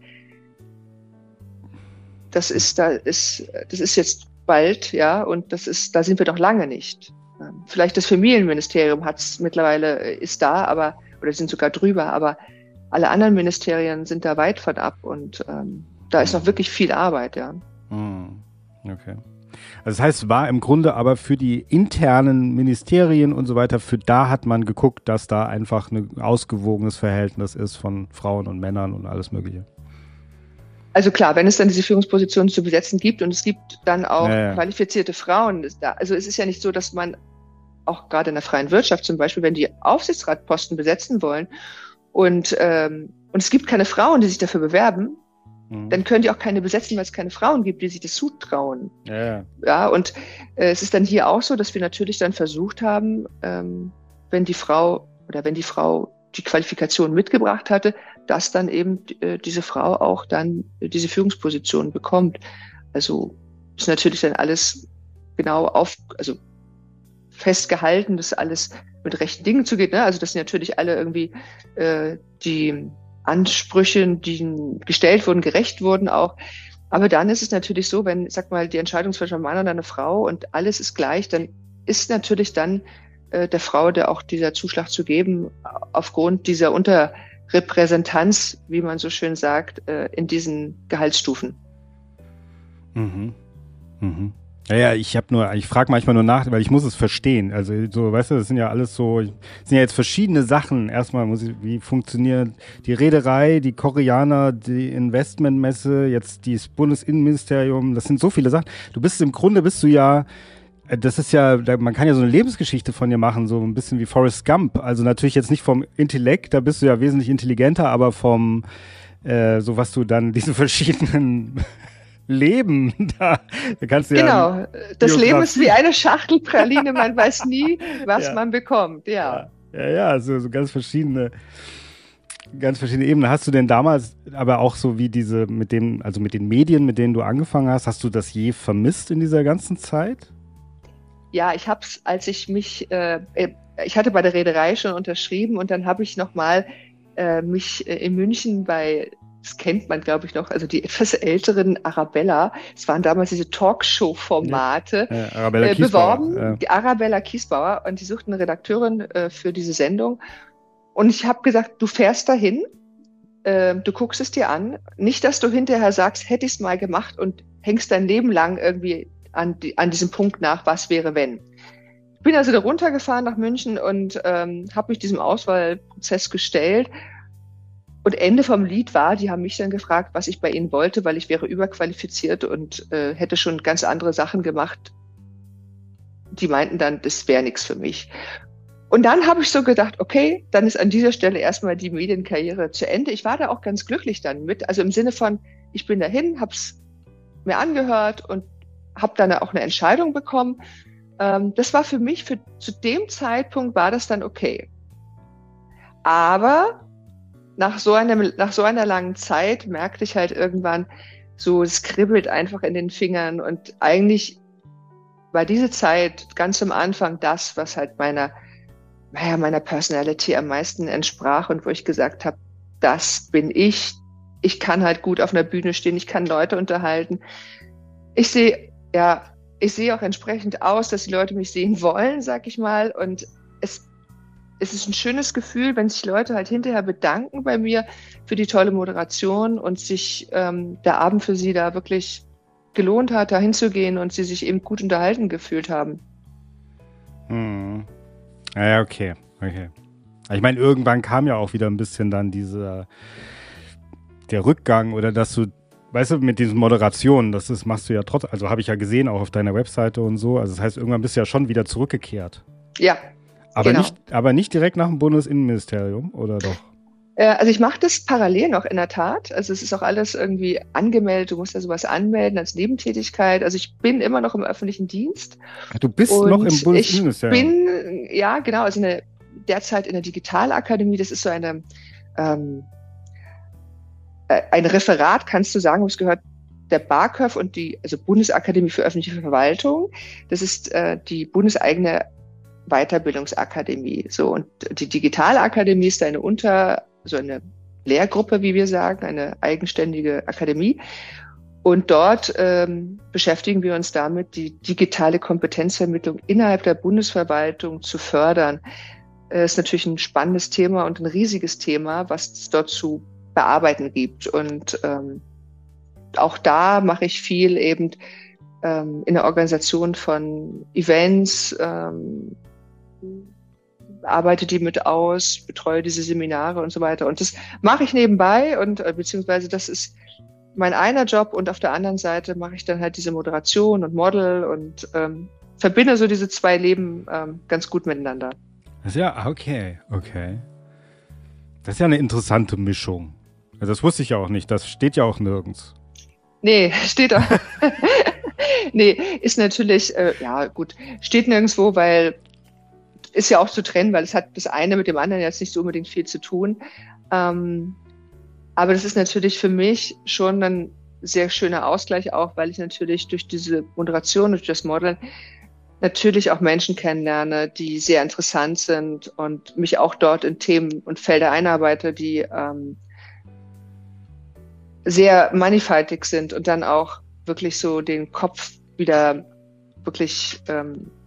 Das ist jetzt bald, ja, und da sind wir doch lange nicht. Vielleicht das Familienministerium ist da, oder sind sogar drüber, aber alle anderen Ministerien sind da weit von ab und da ist noch wirklich viel Arbeit, ja. Okay. Also das heißt, es war im Grunde aber für die internen Ministerien und so weiter, da hat man geguckt, dass da einfach ein ausgewogenes Verhältnis ist von Frauen und Männern und alles Mögliche. Also klar, wenn es dann diese Führungspositionen zu besetzen gibt und es gibt dann auch qualifizierte Frauen, also es ist ja nicht so, dass man auch gerade in der freien Wirtschaft zum Beispiel, wenn die Aufsichtsratposten besetzen wollen und es gibt keine Frauen, die sich dafür bewerben, dann können die auch keine besetzen, weil es keine Frauen gibt, die sich das zutrauen. Ja, und es ist dann hier auch so, dass wir natürlich dann versucht haben, wenn die Frau die Qualifikation mitgebracht hatte, dass dann eben diese Frau auch dann diese Führungsposition bekommt. Also ist natürlich dann alles genau festgehalten, dass alles mit rechten Dingen zugeht. Ne? Also das sind natürlich alle irgendwie die Ansprüchen, die gestellt wurden, gerecht wurden auch. Aber dann ist es natürlich so, wenn, sag mal, die Entscheidung zwischen einem Mann und einer Frau und alles ist gleich, dann ist natürlich dann der Frau auch dieser Zuschlag zu geben, aufgrund dieser Unterrepräsentanz, wie man so schön sagt, in diesen Gehaltsstufen. Ja, ich frage manchmal nur nach, weil ich muss es verstehen. Also so, weißt du, das sind ja alles so, das sind ja jetzt verschiedene Sachen. Erstmal wie funktioniert die Reederei, die Koreaner, die Investmentmesse, jetzt das Bundesinnenministerium, das sind so viele Sachen. Bist du ja, das ist ja, man kann ja so eine Lebensgeschichte von dir machen, so ein bisschen wie Forrest Gump. Also natürlich jetzt nicht vom Intellekt, da bist du ja wesentlich intelligenter, aber vom, so was du dann, diese verschiedenen Leben, da kannst du Genau, ja. das Leben ist wie eine Schachtel Praline, man weiß nie, was man bekommt, ja. Ja, so ganz verschiedene Ebenen. Hast du denn damals, aber auch so wie mit den Medien, mit denen du angefangen hast du das je vermisst in dieser ganzen Zeit? Ja, ich habe es, als ich ich hatte bei der Reederei schon unterschrieben und dann habe ich nochmal mich in München das kennt man, glaube ich, noch, also die etwas älteren Arabella, es waren damals diese Talkshow-Formate, Arabella beworben, die Arabella Kiesbauer, und die suchten eine Redakteurin für diese Sendung. Und ich habe gesagt, du fährst dahin, du guckst es dir an, nicht, dass du hinterher sagst, hätte ich es mal gemacht und hängst dein Leben lang irgendwie an diesem Punkt nach, was wäre, wenn. Ich bin also da runtergefahren nach München und habe mich diesem Auswahlprozess gestellt. Und Ende vom Lied war, die haben mich dann gefragt, was ich bei ihnen wollte, weil ich wäre überqualifiziert und hätte schon ganz andere Sachen gemacht. Die meinten dann, das wäre nichts für mich. Und dann habe ich so gedacht, okay, dann ist an dieser Stelle erstmal die Medienkarriere zu Ende. Ich war da auch ganz glücklich dann mit, also im Sinne von, ich bin dahin, habe es mir angehört und habe dann auch eine Entscheidung bekommen. Das war für mich, zu dem Zeitpunkt war das dann okay. Aber nach so einer langen Zeit merkte ich halt irgendwann so, es kribbelt einfach in den Fingern und eigentlich war diese Zeit ganz am Anfang das, was halt meiner Personality am meisten entsprach und wo ich gesagt habe, das bin ich. Ich kann halt gut auf einer Bühne stehen, ich kann Leute unterhalten. Ich sehe auch entsprechend aus, dass die Leute mich sehen wollen, sag ich mal, und es ist ein schönes Gefühl, wenn sich Leute halt hinterher bedanken bei mir für die tolle Moderation und sich der Abend für sie da wirklich gelohnt hat, da hinzugehen und sie sich eben gut unterhalten gefühlt haben. Ja, okay. Ich meine, irgendwann kam ja auch wieder ein bisschen dann der Rückgang oder dass du, weißt du, mit diesen Moderationen, machst du ja trotzdem, also habe ich ja gesehen auch auf deiner Webseite und so, also das heißt, irgendwann bist du ja schon wieder zurückgekehrt. Ja. Aber, genau. aber nicht direkt nach dem Bundesinnenministerium, oder doch? Also ich mache das parallel noch in der Tat. Also es ist auch alles irgendwie angemeldet. Du musst ja sowas anmelden als Nebentätigkeit. Also ich bin immer noch im öffentlichen Dienst. Du bist noch im Bundesinnenministerium? Ja, genau. Also derzeit in der Digitalakademie. Das ist so ein Referat, kannst du sagen, es gehört der BAKÖV und also Bundesakademie für öffentliche Verwaltung. Das ist die bundeseigene Weiterbildungsakademie. So, und die Digitalakademie ist eine Lehrgruppe, wie wir sagen, eine eigenständige Akademie. Und dort beschäftigen wir uns damit, die digitale Kompetenzvermittlung innerhalb der Bundesverwaltung zu fördern. Ist natürlich ein spannendes Thema und ein riesiges Thema, was es dort zu bearbeiten gibt. Und auch da mache ich viel eben in der Organisation von Events, arbeite die mit aus, betreue diese Seminare und so weiter. Und das mache ich nebenbei beziehungsweise das ist mein einer Job und auf der anderen Seite mache ich dann halt diese Moderation und Model und verbinde so diese zwei Leben ganz gut miteinander. Ja, okay. Das ist ja eine interessante Mischung. Also das wusste ich ja auch nicht, das steht ja auch nirgends. Nee, steht auch. Nee, ist natürlich, steht nirgendwo, weil ist ja auch zu trennen, weil es hat das eine mit dem anderen jetzt nicht so unbedingt viel zu tun. Aber das ist natürlich für mich schon ein sehr schöner Ausgleich auch, weil ich natürlich durch diese Moderation, durch das Modeln natürlich auch Menschen kennenlerne, die sehr interessant sind und mich auch dort in Themen und Felder einarbeite, die sehr mannigfaltig sind und dann auch wirklich so den Kopf wieder wirklich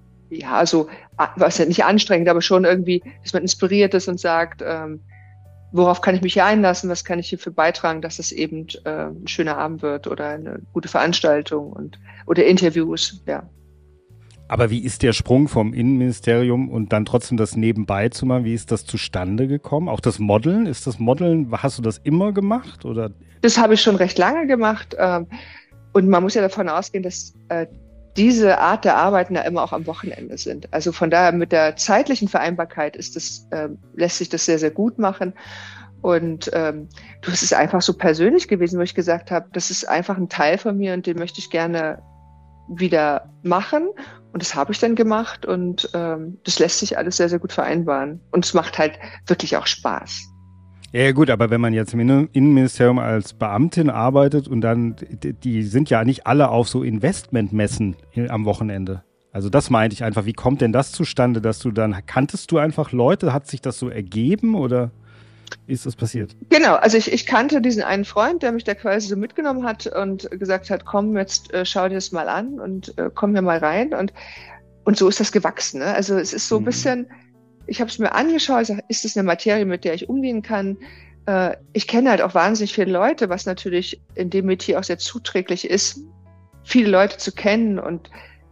was ja nicht anstrengend, aber schon irgendwie, dass man inspiriert ist und sagt, worauf kann ich mich hier einlassen, was kann ich hierfür beitragen, dass es eben ein schöner Abend wird oder eine gute Veranstaltung oder Interviews, ja. Aber wie ist der Sprung vom Innenministerium und dann trotzdem das nebenbei zu machen? Wie ist das zustande gekommen? Auch das Modeln? Hast du das immer gemacht? Oder? Das habe ich schon recht lange gemacht. Und man muss ja davon ausgehen, dass diese Art der Arbeiten ja immer auch am Wochenende sind. Also von daher mit der zeitlichen Vereinbarkeit lässt sich das sehr, sehr gut machen. Und es ist einfach so persönlich gewesen, wo ich gesagt habe, das ist einfach ein Teil von mir und den möchte ich gerne wieder machen. Und das habe ich dann gemacht und das lässt sich alles sehr, sehr gut vereinbaren. Und es macht halt wirklich auch Spaß. Ja gut, aber wenn man jetzt im Innenministerium als Beamtin arbeitet und dann, die sind ja nicht alle auf so Investmentmessen am Wochenende. Also das meinte ich einfach, wie kommt denn das zustande, kanntest du einfach Leute, hat sich das so ergeben oder wie ist das passiert? Genau, also ich kannte diesen einen Freund, der mich da quasi so mitgenommen hat und gesagt hat, komm, jetzt schau dir das mal an und komm hier mal rein und so ist das gewachsen. Ne? Also es ist so ein bisschen, ich habe es mir angeschaut, ich sag, ist das eine Materie, mit der ich umgehen kann? Ich kenne halt auch wahnsinnig viele Leute, was natürlich in dem Metier auch sehr zuträglich ist, viele Leute zu kennen und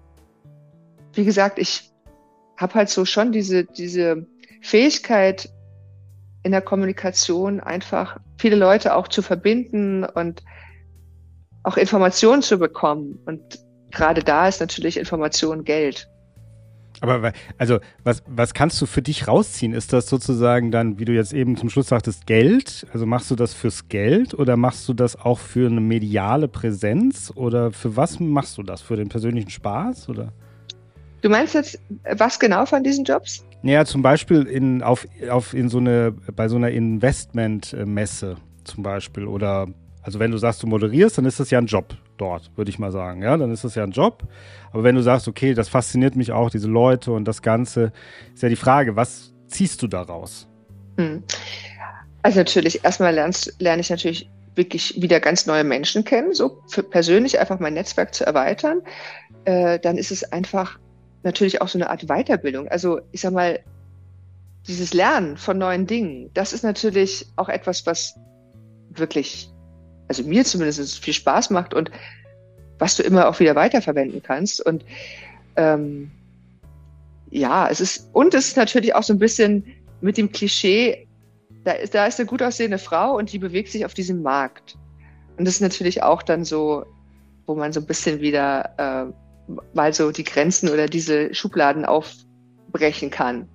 wie gesagt, ich habe halt so schon diese Fähigkeit, in der Kommunikation einfach viele Leute auch zu verbinden und auch Informationen zu bekommen. Und gerade da ist natürlich Information Geld. Aber also was kannst du für dich rausziehen? Ist das sozusagen dann, wie du jetzt eben zum Schluss sagtest, Geld? Also machst du das fürs Geld oder machst du das auch für eine mediale Präsenz? Oder für was machst du das? Für den persönlichen Spaß? Oder? Du meinst jetzt, was genau von diesen Jobs? Naja, zum Beispiel bei so einer Investmentmesse zum Beispiel oder, also wenn du sagst, du moderierst, dann ist das ja ein Job dort, würde ich mal sagen, ja, dann ist das ja ein Job, aber wenn du sagst, okay, das fasziniert mich auch, diese Leute und das Ganze, ist ja die Frage, was ziehst du daraus? Also natürlich, erstmal lerne ich natürlich wirklich wieder ganz neue Menschen kennen, so für persönlich einfach mein Netzwerk zu erweitern, dann ist es einfach natürlich auch so eine Art Weiterbildung. Also ich sag mal, dieses Lernen von neuen Dingen, das ist natürlich auch etwas, was wirklich, also mir zumindest viel Spaß macht und was du immer auch wieder weiterverwenden kannst. Und es ist natürlich auch so ein bisschen mit dem Klischee, da ist eine gut aussehende Frau und die bewegt sich auf diesem Markt. Und das ist natürlich auch dann so, wo man so ein bisschen wieder mal so die Grenzen oder diese Schubladen aufbrechen kann.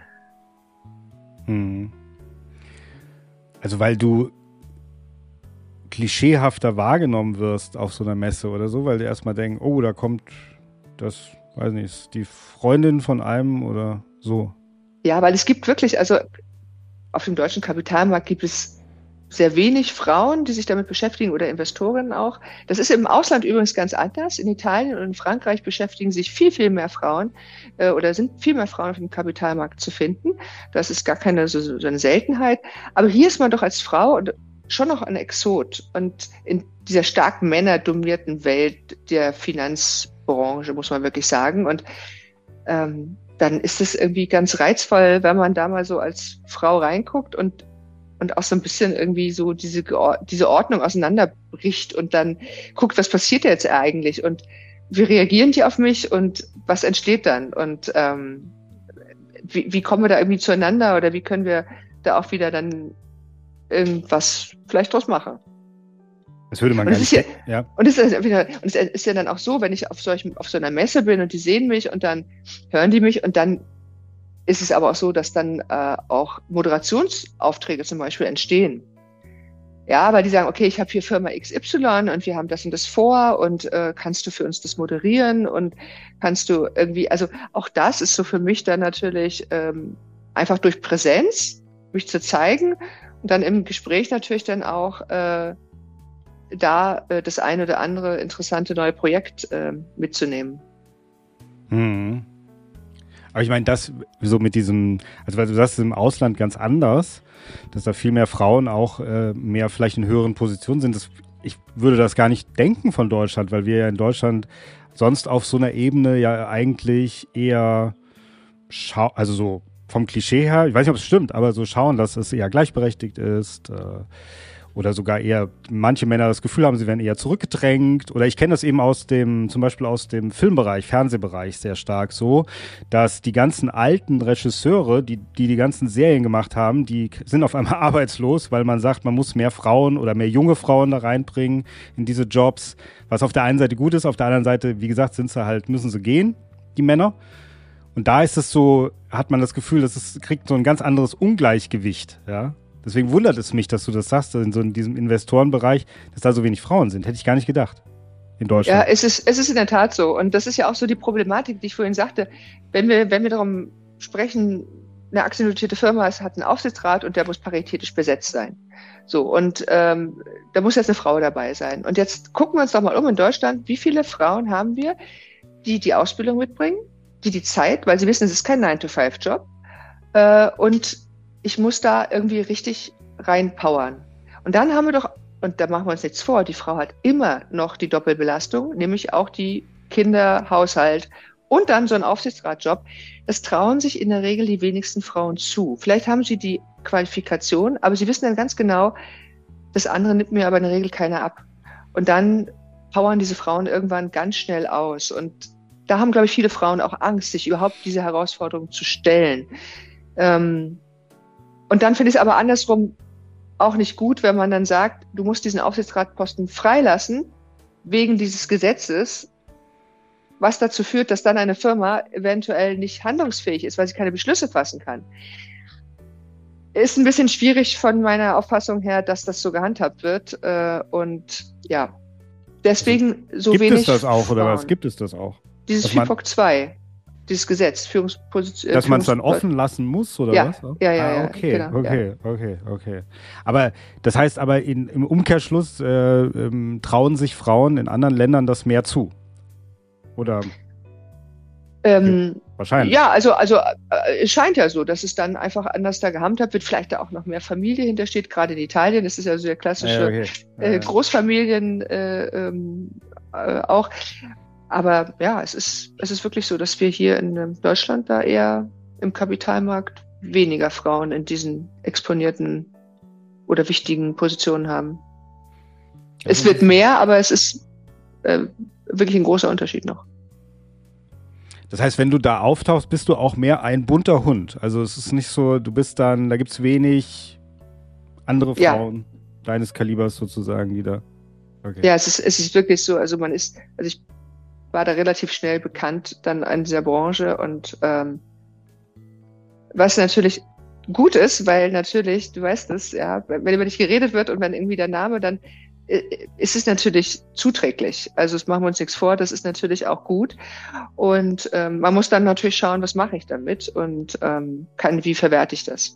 Also weil du klischeehafter wahrgenommen wirst auf so einer Messe oder so, weil die erstmal denken, oh, da kommt das, weiß nicht, ist die Freundin von einem oder so. Ja, weil es gibt wirklich, also auf dem deutschen Kapitalmarkt gibt es sehr wenig Frauen, die sich damit beschäftigen oder Investorinnen auch. Das ist im Ausland übrigens ganz anders. In Italien und in Frankreich beschäftigen sich viel, viel mehr Frauen oder sind viel mehr Frauen auf dem Kapitalmarkt zu finden. Das ist gar keine so eine Seltenheit. Aber hier ist man doch als Frau schon noch ein Exot. Und in dieser stark männerdominierten Welt der Finanzbranche, muss man wirklich sagen. Und dann ist es irgendwie ganz reizvoll, wenn man da mal so als Frau reinguckt und auch so ein bisschen irgendwie so diese Ordnung auseinanderbricht und dann guckt, was passiert jetzt eigentlich und wie reagieren die auf mich und was entsteht dann und wie kommen wir da irgendwie zueinander oder wie können wir da auch wieder dann irgendwas vielleicht draus machen. Das würde man gar nicht. Ja. Und es ist ja dann auch so, wenn ich auf so einer Messe bin und die sehen mich und dann hören die mich und dann ist es aber auch so, dass dann auch Moderationsaufträge zum Beispiel entstehen. Ja, weil die sagen, okay, ich habe hier Firma XY und wir haben das und das vor und kannst du für uns das moderieren und kannst du irgendwie, also auch das ist so für mich dann natürlich einfach durch Präsenz, mich zu zeigen und dann im Gespräch natürlich dann auch das eine oder andere interessante neue Projekt mitzunehmen. Aber ich meine, das so mit diesem, also weil du sagst, im Ausland ganz anders, dass da viel mehr Frauen auch mehr vielleicht in höheren Positionen sind. Ich würde das gar nicht denken von Deutschland, weil wir ja in Deutschland sonst auf so einer Ebene ja eigentlich eher also so vom Klischee her, ich weiß nicht, ob es stimmt, aber so schauen, dass es eher gleichberechtigt ist, oder sogar eher manche Männer das Gefühl haben, sie werden eher zurückgedrängt. Oder ich kenne das eben zum Beispiel aus dem Filmbereich, Fernsehbereich sehr stark so, dass die ganzen alten Regisseure, die ganzen Serien gemacht haben, die sind auf einmal arbeitslos, weil man sagt, man muss mehr Frauen oder mehr junge Frauen da reinbringen in diese Jobs, was auf der einen Seite gut ist, auf der anderen Seite, wie gesagt, müssen sie gehen, die Männer. Und da ist es so, hat man das Gefühl, kriegt so ein ganz anderes Ungleichgewicht, ja. Deswegen wundert es mich, dass du das sagst, in diesem Investorenbereich, dass da so wenig Frauen sind. Hätte ich gar nicht gedacht. In Deutschland. Ja, es ist in der Tat so. Und das ist ja auch so die Problematik, die ich vorhin sagte. Wenn wir darum sprechen, eine aktiennotierte Firma hat einen Aufsichtsrat und der muss paritätisch besetzt sein. So, und da muss jetzt eine Frau dabei sein. Und jetzt gucken wir uns doch mal um in Deutschland, wie viele Frauen haben wir, die Ausbildung mitbringen, die Zeit, weil sie wissen, es ist kein 9-to-5-Job. Und ich muss da irgendwie richtig reinpowern. Und dann haben wir doch, und da machen wir uns nichts vor, die Frau hat immer noch die Doppelbelastung, nämlich auch die Kinder, Haushalt und dann so einen Aufsichtsratjob. Das trauen sich in der Regel die wenigsten Frauen zu. Vielleicht haben sie die Qualifikation, aber sie wissen dann ganz genau, das andere nimmt mir aber in der Regel keiner ab. Und dann powern diese Frauen irgendwann ganz schnell aus. Und da haben, glaube ich, viele Frauen auch Angst, sich überhaupt diese Herausforderung zu stellen. Und dann finde ich es aber andersrum auch nicht gut, wenn man dann sagt, du musst diesen Aufsichtsratposten freilassen wegen dieses Gesetzes, was dazu führt, dass dann eine Firma eventuell nicht handlungsfähig ist, weil sie keine Beschlüsse fassen kann. Ist ein bisschen schwierig von meiner Auffassung her, dass das so gehandhabt wird. Und ja, deswegen so gibt wenig. Gibt es das auch Frauen. Oder was? Gibt es das auch? Dieses FIPOC 2. Dieses Gesetz, Führungsposition. Dass man es dann offen lassen muss, oder ja, was? Ja. Okay, genau, okay. Aber das heißt aber im Umkehrschluss trauen sich Frauen in anderen Ländern das mehr zu? Oder? Wahrscheinlich. Ja, also es scheint ja so, dass es dann einfach anders da gehandhabt wird. Vielleicht da auch noch mehr Familie hintersteht, gerade in Italien. Das ist ja so der klassische Großfamilien auch. Aber ja, es ist wirklich so, dass wir hier in Deutschland da eher im Kapitalmarkt weniger Frauen in diesen exponierten oder wichtigen Positionen haben. Es wird mehr, aber es ist wirklich ein großer Unterschied noch. Das heißt, wenn du da auftauchst, bist du auch mehr ein bunter Hund. Also es ist nicht so, da gibt es wenig andere Frauen deines Kalibers sozusagen, die da. Okay. Ja, es ist wirklich so. Also ich war da relativ schnell bekannt dann in dieser Branche und was natürlich gut ist, weil natürlich, du weißt es, ja, wenn über dich geredet wird und wenn irgendwie der Name, dann ist es natürlich zuträglich. Also das machen wir uns nichts vor, das ist natürlich auch gut und man muss dann natürlich schauen, was mache ich damit und wie verwerte ich das.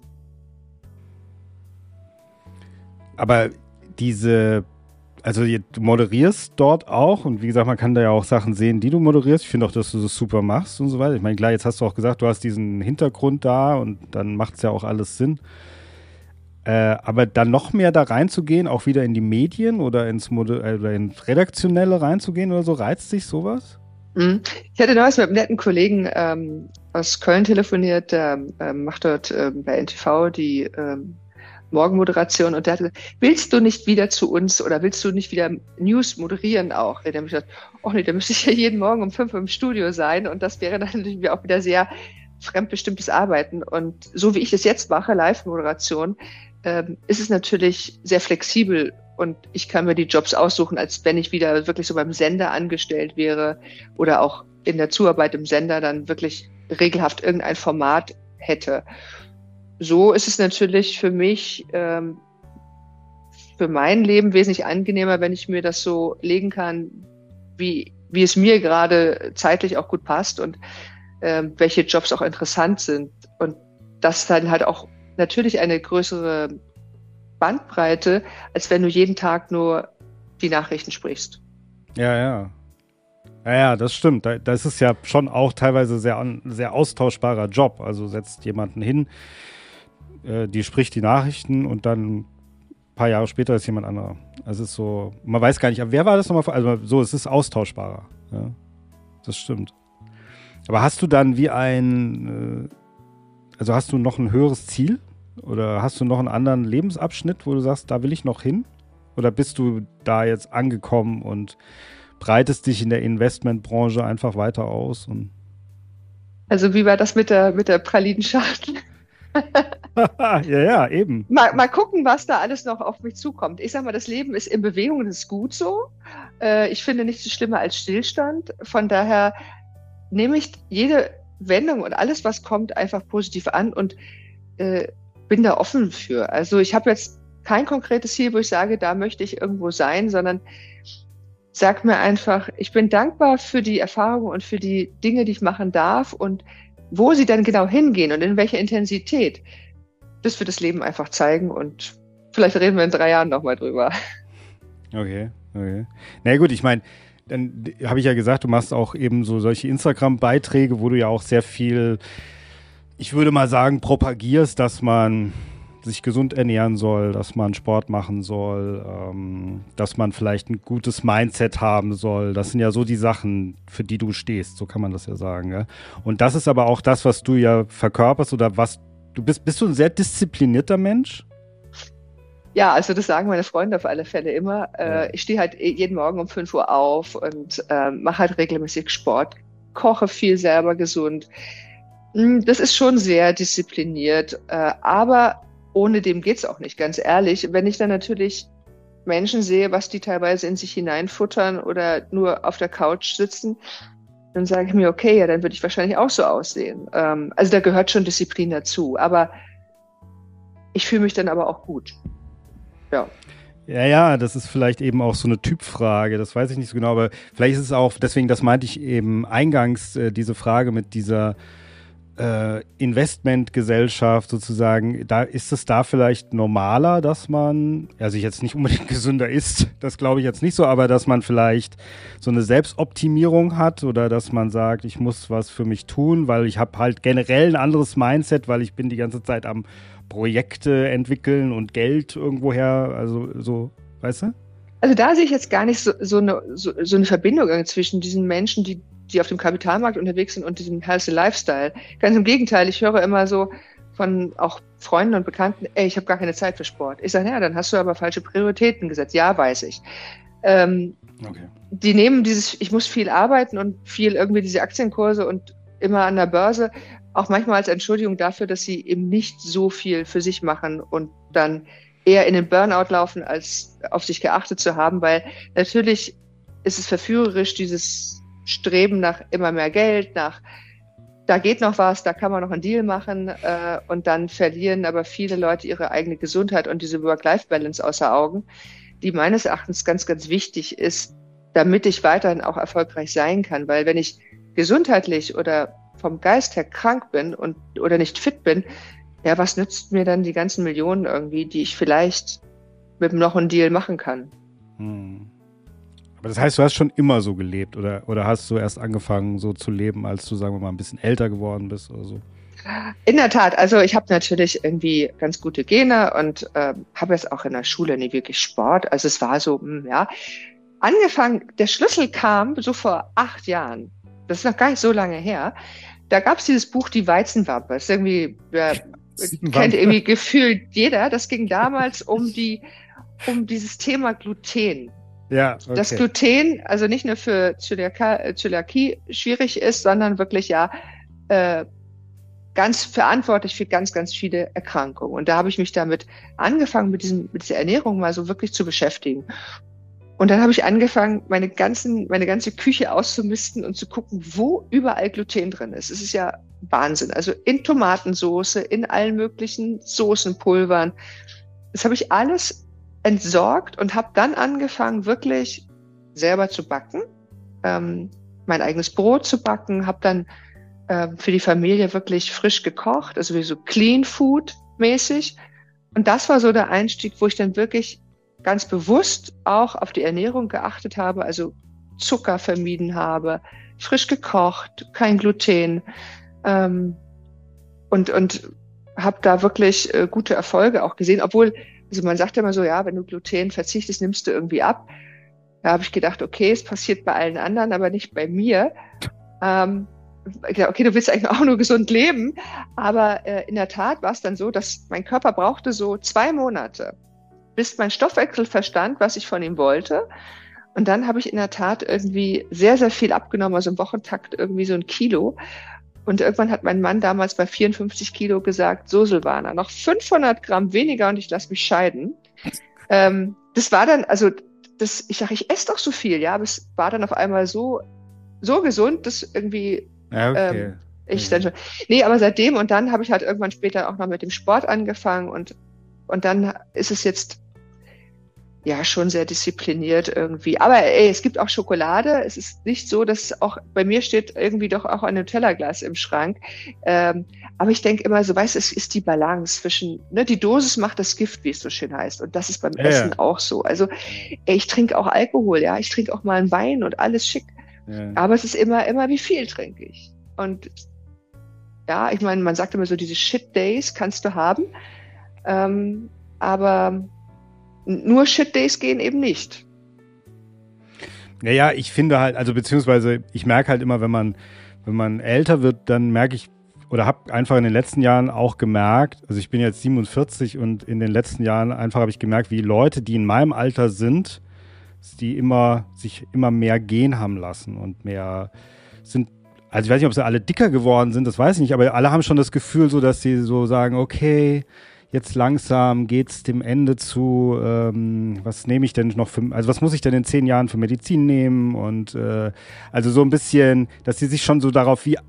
Aber also du moderierst dort auch und wie gesagt, man kann da ja auch Sachen sehen, die du moderierst. Ich finde auch, dass du das super machst und so weiter. Ich meine, klar, jetzt hast du auch gesagt, du hast diesen Hintergrund da und dann macht es ja auch alles Sinn. Aber dann noch mehr da reinzugehen, auch wieder in die Medien oder ins Redaktionelle reinzugehen oder so, reizt dich sowas? Ich hatte neulich mit einem netten Kollegen aus Köln telefoniert, der macht dort bei NTV die Morgenmoderation und der hat gesagt, willst du nicht wieder zu uns oder willst du nicht wieder News moderieren auch? Der hat mich gesagt, ach nee, da müsste ich ja jeden Morgen um 5 Uhr im Studio sein und das wäre dann natürlich auch wieder sehr fremdbestimmtes Arbeiten und so wie ich es jetzt mache, Live-Moderation, ist es natürlich sehr flexibel und ich kann mir die Jobs aussuchen, als wenn ich wieder wirklich so beim Sender angestellt wäre oder auch in der Zuarbeit im Sender dann wirklich regelhaft irgendein Format hätte. So ist es natürlich für mich, für mein Leben wesentlich angenehmer, wenn ich mir das so legen kann, wie es mir gerade zeitlich auch gut passt und welche Jobs auch interessant sind. Und das dann halt auch natürlich eine größere Bandbreite, als wenn du jeden Tag nur die Nachrichten sprichst. Ja, das stimmt. Das ist ja schon auch teilweise sehr austauschbarer Job. Also setzt jemanden hin, die spricht die Nachrichten und dann ein paar Jahre später ist jemand anderer. Also es ist so, man weiß gar nicht, aber wer war das nochmal? Also so, es ist austauschbarer. Ja, das stimmt. Aber hast du dann wie also hast du noch ein höheres Ziel? Oder hast du noch einen anderen Lebensabschnitt, wo du sagst, da will ich noch hin? Oder bist du da jetzt angekommen und breitest dich in der Investmentbranche einfach weiter aus? Also wie war das mit der Pralinenschachtel? Ja, eben. Mal gucken, was da alles noch auf mich zukommt. Ich sag mal, das Leben ist in Bewegung, das ist gut so. Ich finde nichts so schlimmer als Stillstand. Von daher nehme ich jede Wendung und alles, was kommt, einfach positiv an und bin da offen für. Also ich habe jetzt kein konkretes Ziel, wo ich sage, da möchte ich irgendwo sein, sondern sag mir einfach, ich bin dankbar für die Erfahrungen und für die Dinge, die ich machen darf und wo sie dann genau hingehen und in welcher Intensität. Das wird das Leben einfach zeigen und vielleicht reden wir in 3 Jahren nochmal drüber. Okay. Na gut, ich meine, dann habe ich ja gesagt, du machst auch eben so solche Instagram-Beiträge, wo du ja auch sehr viel, ich würde mal sagen, propagierst, dass man sich gesund ernähren soll, dass man Sport machen soll, dass man vielleicht ein gutes Mindset haben soll. Das sind ja so die Sachen, für die du stehst, so kann man das ja sagen. Ja? Und das ist aber auch das, was du ja verkörperst oder was du bist. Bist du ein sehr disziplinierter Mensch? Ja, also das sagen meine Freunde auf alle Fälle immer. Ich stehe halt jeden Morgen um 5 Uhr auf und mache halt regelmäßig Sport, koche viel selber gesund. Das ist schon sehr diszipliniert, aber ohne dem geht's auch nicht, ganz ehrlich. Wenn ich dann natürlich Menschen sehe, was die teilweise in sich hineinfuttern oder nur auf der Couch sitzen, dann sage ich mir, okay, ja, dann würde ich wahrscheinlich auch so aussehen. Also da gehört schon Disziplin dazu, aber ich fühle mich dann aber auch gut. Ja. Ja, das ist vielleicht eben auch so eine Typfrage, das weiß ich nicht so genau, aber vielleicht ist es auch, deswegen, das meinte ich eben eingangs, diese Frage mit dieser Investmentgesellschaft sozusagen, da ist es da vielleicht normaler, dass man, also jetzt nicht unbedingt gesünder ist, das glaube ich jetzt nicht so, aber dass man vielleicht so eine Selbstoptimierung hat oder dass man sagt, ich muss was für mich tun, weil ich habe halt generell ein anderes Mindset, weil ich bin die ganze Zeit am Projekte entwickeln und Geld irgendwoher, also so, weißt du? Also da sehe ich jetzt gar nicht so eine Verbindung zwischen diesen Menschen, die auf dem Kapitalmarkt unterwegs sind und diesem Healthy Lifestyle. Ganz im Gegenteil, ich höre immer so von auch Freunden und Bekannten, ich habe gar keine Zeit für Sport. Ich sage, ja, dann hast du aber falsche Prioritäten gesetzt. Ja, weiß ich. Okay. Die nehmen ich muss viel arbeiten und viel irgendwie diese Aktienkurse und immer an der Börse, auch manchmal als Entschuldigung dafür, dass sie eben nicht so viel für sich machen und dann eher in den Burnout laufen, als auf sich geachtet zu haben, weil natürlich ist es verführerisch, dieses Streben nach immer mehr Geld, da geht noch was, da kann man noch einen Deal machen und dann verlieren aber viele Leute ihre eigene Gesundheit und diese Work-Life-Balance außer Augen, die meines Erachtens ganz, ganz wichtig ist, damit ich weiterhin auch erfolgreich sein kann, weil wenn ich gesundheitlich oder vom Geist her krank bin oder nicht fit bin, ja, was nützt mir dann die ganzen Millionen irgendwie, die ich vielleicht mit noch einen Deal machen kann? Aber das heißt, du hast schon immer so gelebt oder hast du erst angefangen so zu leben, als du, sagen wir mal, ein bisschen älter geworden bist oder so? In der Tat, also ich habe natürlich irgendwie ganz gute Gene und habe jetzt auch in der Schule nie wirklich Sport. Also es war so, ja, angefangen, der Schlüssel kam so vor 8 Jahren. Das ist noch gar nicht so lange her. Da gab es dieses Buch Die Weizenwampe. Das ist irgendwie, kennt irgendwie gefühlt jeder. Das ging damals um dieses Thema Gluten. Ja, okay. Das Gluten, also nicht nur für Zöliakie schwierig ist, sondern wirklich ganz verantwortlich für ganz, ganz viele Erkrankungen. Und da habe ich mich damit angefangen, mit dieser Ernährung mal so wirklich zu beschäftigen. Und dann habe ich angefangen, meine ganze Küche auszumisten und zu gucken, wo überall Gluten drin ist. Es ist ja Wahnsinn. Also in Tomatensoße, in allen möglichen Soßenpulvern. Das habe ich alles entsorgt und habe dann angefangen, wirklich selber zu backen, mein eigenes Brot zu backen, habe dann für die Familie wirklich frisch gekocht, also wie so Clean Food mäßig. Und das war so der Einstieg, wo ich dann wirklich ganz bewusst auch auf die Ernährung geachtet habe, also Zucker vermieden habe, frisch gekocht, kein Gluten und habe da wirklich gute Erfolge auch gesehen, obwohl, also man sagt ja immer so, ja, wenn du Gluten verzichtest, nimmst du irgendwie ab. Da habe ich gedacht, okay, es passiert bei allen anderen, aber nicht bei mir. okay, du willst eigentlich auch nur gesund leben, aber in der Tat war es dann so, dass mein Körper brauchte so 2 Monate, bis mein Stoffwechsel verstand, was ich von ihm wollte. Und dann habe ich in der Tat irgendwie sehr, sehr viel abgenommen, also im Wochentakt irgendwie so 1 Kilo. Und irgendwann hat mein Mann damals bei 54 Kilo gesagt, so Silvana, noch 500 Gramm weniger und ich lasse mich scheiden. Das war dann, also ich sage, ich esse doch so viel, ja, aber es war dann auf einmal so gesund, dass irgendwie Ja, okay. ich dann schon. Nee, aber seitdem und dann habe ich halt irgendwann später auch noch mit dem Sport angefangen und dann ist es jetzt ja schon sehr diszipliniert irgendwie. Aber es gibt auch Schokolade. Es ist nicht so, dass auch bei mir steht irgendwie doch auch ein Nutella-Glas im Schrank. Aber ich denke immer so, weißt du, es ist die Balance zwischen, ne, die Dosis macht das Gift, wie es so schön heißt. Und das ist beim Essen auch so. Also ich trinke auch Alkohol, ja. Ich trinke auch mal einen Wein und alles schick. Ja. Aber es ist immer, wie viel trinke ich? Und ja, ich meine, man sagt immer so, diese Shit Days kannst du haben. Aber nur Shit Days gehen eben nicht. Naja, ich finde halt, also beziehungsweise ich merke halt immer, wenn man älter wird, dann merke ich, oder habe einfach in den letzten Jahren auch gemerkt, also ich bin jetzt 47 und in den letzten Jahren einfach habe ich gemerkt, wie Leute, die in meinem Alter sind, die sich immer mehr gehen haben lassen und mehr sind, also ich weiß nicht, ob sie alle dicker geworden sind, das weiß ich nicht, aber alle haben schon das Gefühl so, dass sie so sagen, okay, jetzt langsam geht's dem Ende zu, was nehme ich denn noch also was muss ich denn in 10 Jahren für Medizin nehmen und also so ein bisschen, dass sie sich schon so darauf wie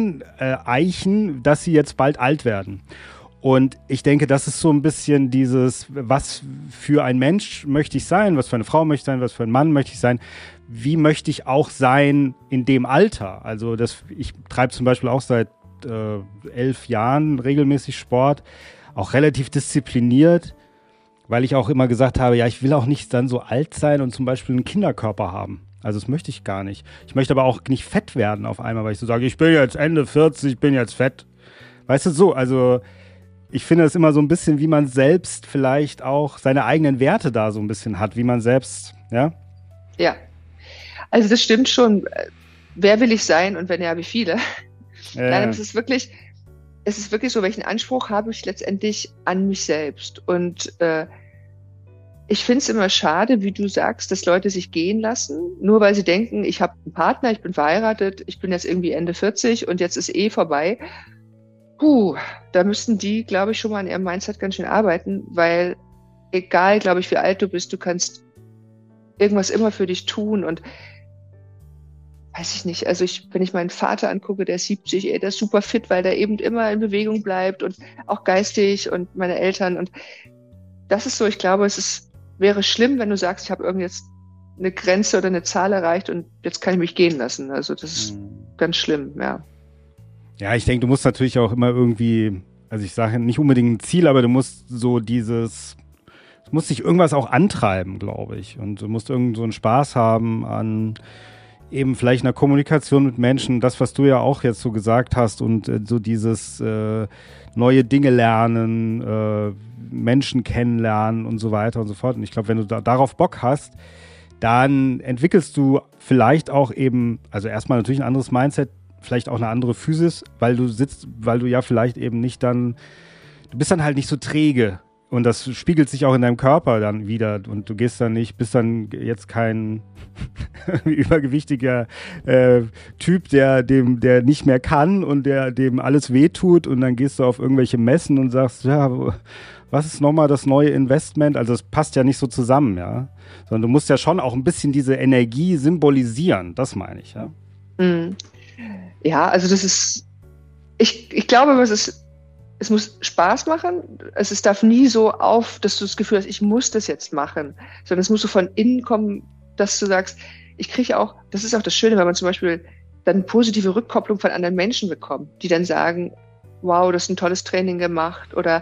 eichen, dass sie jetzt bald alt werden. Und ich denke, das ist so ein bisschen dieses, was für ein Mensch möchte ich sein, was für eine Frau möchte ich sein, was für ein Mann möchte ich sein, wie möchte ich auch sein in dem Alter. Also ich treibe zum Beispiel auch seit 11 Jahren regelmäßig Sport, auch relativ diszipliniert, weil ich auch immer gesagt habe, ja, ich will auch nicht dann so alt sein und zum Beispiel einen Kinderkörper haben. Also das möchte ich gar nicht. Ich möchte aber auch nicht fett werden auf einmal, weil ich so sage, ich bin jetzt Ende 40, ich bin jetzt fett. Weißt du, so, also ich finde es immer so ein bisschen, wie man selbst vielleicht auch seine eigenen Werte da so ein bisschen hat, wie man selbst, ja? Ja, also das stimmt schon. Wer will ich sein und wenn ja, wie viele? Nein, aber es ist wirklich so, welchen Anspruch habe ich letztendlich an mich selbst? Und ich finde es immer schade, wie du sagst, dass Leute sich gehen lassen, nur weil sie denken, ich habe einen Partner, ich bin verheiratet, ich bin jetzt irgendwie Ende 40 und jetzt ist vorbei. Da müssten die, glaube ich, schon mal an ihrem Mindset ganz schön arbeiten, weil egal, glaube ich, wie alt du bist, du kannst irgendwas immer für dich tun und weiß ich nicht, also wenn ich meinen Vater angucke, der ist 70, der ist super fit, weil der eben immer in Bewegung bleibt und auch geistig und meine Eltern und das ist so, ich glaube, wäre schlimm, wenn du sagst, ich habe irgendwie jetzt eine Grenze oder eine Zahl erreicht und jetzt kann ich mich gehen lassen, also das ist ganz schlimm, ja. Ja, ich denke, du musst natürlich auch immer irgendwie, also ich sage nicht unbedingt ein Ziel, aber du musst so du musst dich irgendwas auch antreiben, glaube ich. Und du musst irgend so einen Spaß haben an eben vielleicht einer Kommunikation mit Menschen, das, was du ja auch jetzt so gesagt hast und so dieses neue Dinge lernen, Menschen kennenlernen und so weiter und so fort. Und ich glaube, wenn du darauf Bock hast, dann entwickelst du vielleicht auch eben, also erstmal natürlich ein anderes Mindset, vielleicht auch eine andere Physis, weil du ja vielleicht eben nicht du bist dann halt nicht so träge und das spiegelt sich auch in deinem Körper dann wieder und du bist dann jetzt kein übergewichtiger Typ, der nicht mehr kann und dem alles wehtut und dann gehst du auf irgendwelche Messen und sagst, ja, was ist nochmal das neue Investment? Also das passt ja nicht so zusammen, ja, sondern du musst ja schon auch ein bisschen diese Energie symbolisieren, das meine ich, ja. Mhm. Ja, also das ist, ich glaube, es muss Spaß machen. Es darf nie so dass du das Gefühl hast, ich muss das jetzt machen, sondern es muss so von innen kommen, dass du sagst, ich kriege auch, das ist auch das Schöne, wenn man zum Beispiel dann positive Rückkopplung von anderen Menschen bekommt, die dann sagen, wow, das ist ein tolles Training gemacht oder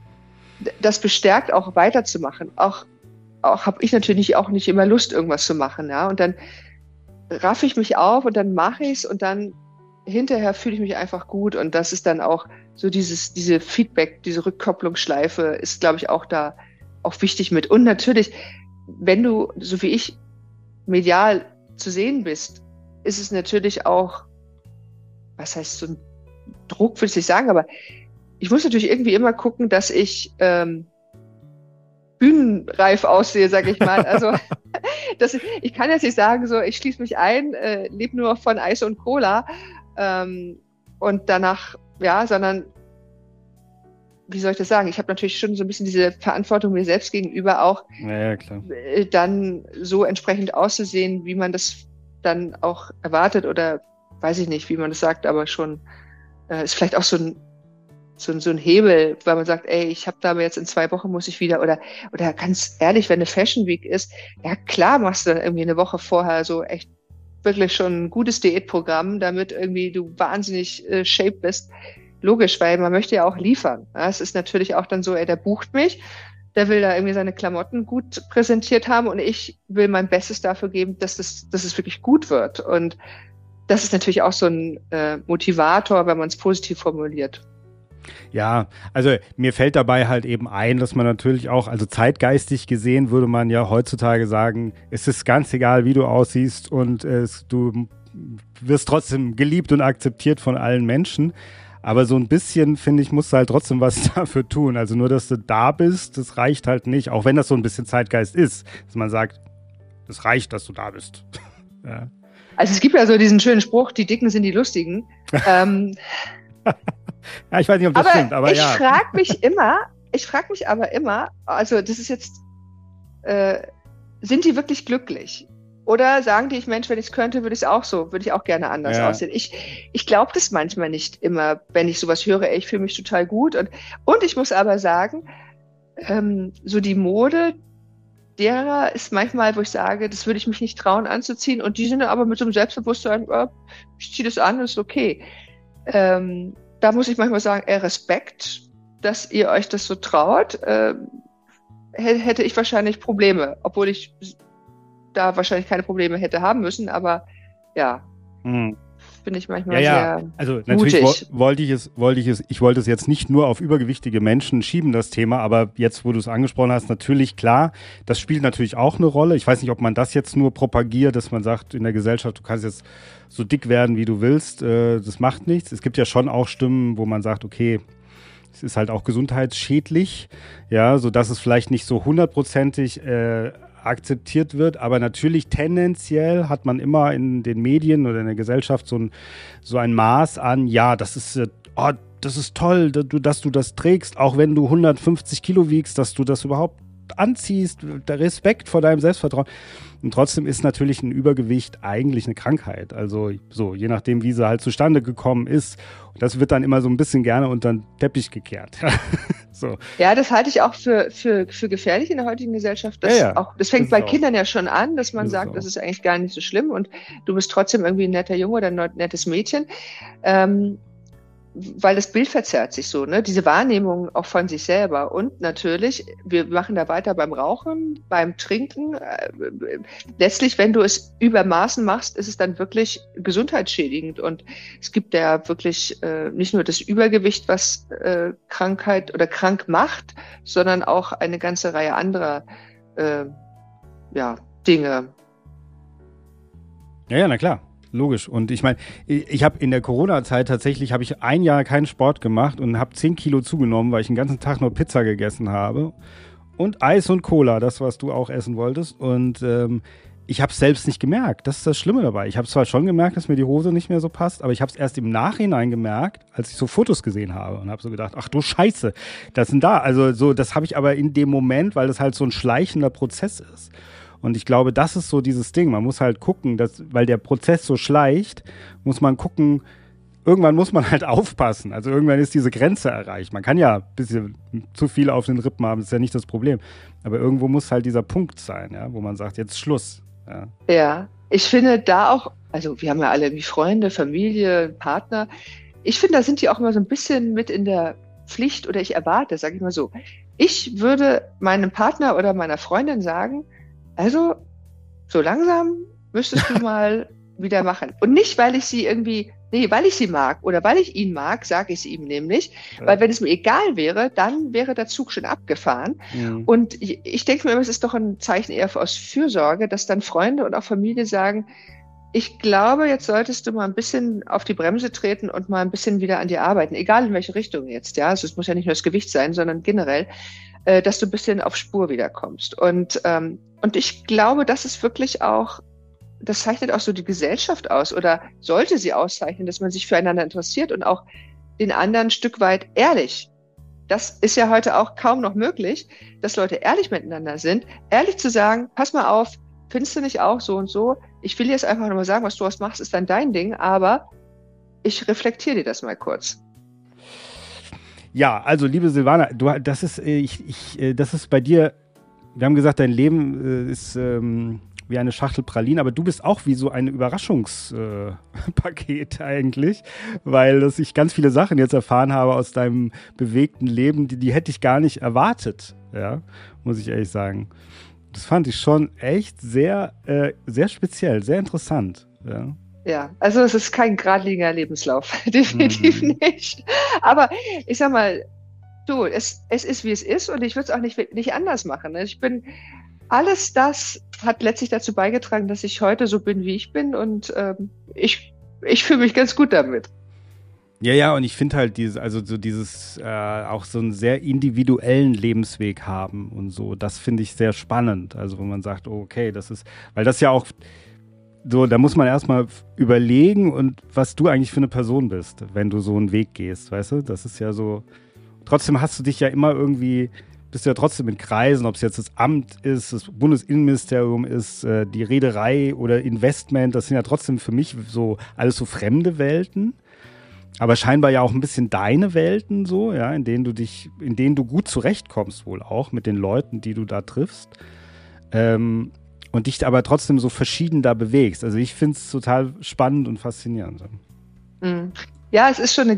das bestärkt auch weiterzumachen. Auch habe ich natürlich auch nicht immer Lust, irgendwas zu machen, ja, und dann raffe ich mich auf und dann mache ich es und dann hinterher fühle ich mich einfach gut und das ist dann auch so diese Feedback, diese Rückkopplungsschleife ist, glaube ich, auch da auch wichtig mit. Und natürlich, wenn du, so wie ich, medial zu sehen bist, ist es natürlich auch was heißt so ein Druck, will ich nicht sagen, aber ich muss natürlich irgendwie immer gucken, dass ich bühnenreif aussehe, sag ich mal. Also ich kann jetzt nicht sagen, so ich schließe mich ein, lebe nur von Eis und Cola und danach, ja, sondern wie soll ich das sagen? Ich habe natürlich schon so ein bisschen diese Verantwortung mir selbst gegenüber auch, ja, klar. Dann so entsprechend auszusehen, wie man das dann auch erwartet oder weiß ich nicht, wie man das sagt, aber schon ist vielleicht auch so ein Hebel, weil man sagt, ey, ich habe da aber jetzt in 2 Wochen muss ich wieder oder ganz ehrlich, wenn eine Fashion Week ist, ja klar machst du dann irgendwie eine Woche vorher so echt wirklich schon ein gutes Diätprogramm, damit irgendwie du wahnsinnig shape bist. Logisch, weil man möchte ja auch liefern. Ja, es ist natürlich auch dann so, ey, der bucht mich, der will da irgendwie seine Klamotten gut präsentiert haben und ich will mein Bestes dafür geben, dass es wirklich gut wird. Und das ist natürlich auch so ein Motivator, wenn man es positiv formuliert. Ja, also mir fällt dabei halt eben ein, dass man natürlich auch, also zeitgeistig gesehen würde man ja heutzutage sagen, es ist ganz egal, wie du aussiehst und du wirst trotzdem geliebt und akzeptiert von allen Menschen. Aber so ein bisschen, finde ich, musst du halt trotzdem was dafür tun. Also nur, dass du da bist, das reicht halt nicht. Auch wenn das so ein bisschen Zeitgeist ist, dass man sagt, es reicht, dass du da bist. Ja. Also es gibt ja so diesen schönen Spruch, die Dicken sind die Lustigen. Ja, ich weiß nicht, ob das stimmt, aber ich frage mich aber immer, also das ist jetzt, sind die wirklich glücklich? Oder sagen die, Mensch, wenn ich es könnte, würde ich auch gerne anders aussehen. Ich glaube das manchmal nicht immer, wenn ich sowas höre, ey, ich fühle mich total gut. Und ich muss aber sagen, so die Mode derer ist manchmal, wo ich sage, das würde ich mich nicht trauen anzuziehen. Und die sind aber mit so einem Selbstbewusstsein, ich ziehe das an, ist okay. Da muss ich manchmal sagen, Respekt, dass ihr euch das so traut. Hätte ich wahrscheinlich Probleme, obwohl ich da wahrscheinlich keine Probleme hätte haben müssen, aber ja, finde ich manchmal sehr also natürlich wollte ich es jetzt nicht nur auf übergewichtige Menschen schieben, das Thema, aber jetzt, wo du es angesprochen hast, natürlich klar, das spielt natürlich auch eine Rolle. Ich weiß nicht, ob man das jetzt nur propagiert, dass man sagt in der Gesellschaft, du kannst jetzt so dick werden, wie du willst, das macht nichts. Es gibt ja schon auch Stimmen, wo man sagt, okay, es ist halt auch gesundheitsschädlich, ja, sodass es vielleicht nicht so 100%ig akzeptiert wird, aber natürlich tendenziell hat man immer in den Medien oder in der Gesellschaft so ein Maß an, ja, das ist toll, dass du das trägst, auch wenn du 150 Kilo wiegst, dass du das überhaupt anziehst, der Respekt vor deinem Selbstvertrauen. Und trotzdem ist natürlich ein Übergewicht eigentlich eine Krankheit. Also so, je nachdem, wie sie halt zustande gekommen ist. Und das wird dann immer so ein bisschen gerne unter den Teppich gekehrt. So. Ja, das halte ich auch für gefährlich in der heutigen Gesellschaft. Das fängt bei Kindern ja schon an, dass man sagt, das ist eigentlich gar nicht so schlimm und du bist trotzdem irgendwie ein netter Junge oder ein nettes Mädchen. Weil das Bild verzerrt sich so, ne? Diese Wahrnehmung auch von sich selber. Und natürlich, wir machen da weiter beim Rauchen, beim Trinken. Letztlich, wenn du es über Maßen machst, ist es dann wirklich gesundheitsschädigend. Und es gibt ja wirklich nicht nur das Übergewicht, was Krankheit oder krank macht, sondern auch eine ganze Reihe anderer Dinge. Ja, na klar. Logisch. Und ich meine, ich habe in der Corona-Zeit tatsächlich, habe ich 1 Jahr keinen Sport gemacht und habe 10 Kilo zugenommen, weil ich den ganzen Tag nur Pizza gegessen habe. Und Eis und Cola, das, was du auch essen wolltest. Und ich habe es selbst nicht gemerkt. Das ist das Schlimme dabei. Ich habe zwar schon gemerkt, dass mir die Hose nicht mehr so passt, aber ich habe es erst im Nachhinein gemerkt, als ich so Fotos gesehen habe und habe so gedacht, ach du Scheiße, das sind da. Also so, das habe ich aber in dem Moment, weil das halt so ein schleichender Prozess ist. Und ich glaube, das ist so dieses Ding. Man muss halt gucken, weil der Prozess so schleicht, muss man gucken, irgendwann muss man halt aufpassen. Also irgendwann ist diese Grenze erreicht. Man kann ja ein bisschen zu viel auf den Rippen haben, das ist ja nicht das Problem. Aber irgendwo muss halt dieser Punkt sein, ja, wo man sagt, jetzt Schluss. Ja, ich finde da auch, also wir haben ja alle wie Freunde, Familie, Partner. Ich finde, da sind die auch immer so ein bisschen mit in der Pflicht oder ich erwarte, sage ich mal so. Ich würde meinem Partner oder meiner Freundin sagen, also, so langsam müsstest du mal wieder machen. Und nicht, weil ich sie weil ich sie mag oder weil ich ihn mag, sage ich es ihm nämlich. Ja. Weil wenn es mir egal wäre, dann wäre der Zug schon abgefahren. Ja. Und ich denke mir immer, es ist doch ein Zeichen eher aus Fürsorge, dass dann Freunde und auch Familie sagen, Ich glaube, jetzt solltest du mal ein bisschen auf die Bremse treten und mal ein bisschen wieder an dir arbeiten, egal in welche Richtung jetzt, ja. Also es muss ja nicht nur das Gewicht sein, sondern generell, dass du ein bisschen auf Spur wiederkommst. Und ich glaube, das ist wirklich auch, das zeichnet auch so die Gesellschaft aus oder sollte sie auszeichnen, dass man sich füreinander interessiert und auch den anderen ein Stück weit ehrlich. Das ist ja heute auch kaum noch möglich, dass Leute ehrlich miteinander sind, ehrlich zu sagen, pass mal auf, findest du nicht auch so und so? Ich will jetzt einfach nur mal sagen, was du was machst, ist dann dein Ding, aber ich reflektiere dir das mal kurz. Ja, also liebe Silvana, das ist bei dir, wir haben gesagt, dein Leben ist wie eine Schachtel Pralinen, aber du bist auch wie so ein Überraschungspaket eigentlich, weil dass ich ganz viele Sachen jetzt erfahren habe aus deinem bewegten Leben, die hätte ich gar nicht erwartet, ja, muss ich ehrlich sagen. Das fand ich schon echt sehr, sehr speziell, sehr interessant, ja. Ja, also es ist kein geradliniger Lebenslauf, definitiv nicht. Aber ich sag mal, du, es ist, wie es ist und ich würde es auch nicht anders machen. Alles das hat letztlich dazu beigetragen, dass ich heute so bin, wie ich bin und ich fühle mich ganz gut damit. Ja, und ich finde halt auch so einen sehr individuellen Lebensweg haben und so, das finde ich sehr spannend. Also, wo man sagt, oh, okay, das ist, weil das ja auch so, da muss man erstmal überlegen und was du eigentlich für eine Person bist, wenn du so einen Weg gehst, weißt du? Das ist ja so, trotzdem hast du dich ja immer irgendwie, bist du ja trotzdem in Kreisen, ob es jetzt das Amt ist, das Bundesinnenministerium ist, die Reederei oder Investment, das sind ja trotzdem für mich so alles so fremde Welten. Aber scheinbar ja auch ein bisschen deine Welten so, ja, in denen du gut zurechtkommst wohl auch mit den Leuten, die du da triffst. Und dich aber trotzdem so verschieden da bewegst. Also ich finde es total spannend und faszinierend. Ja, es ist schon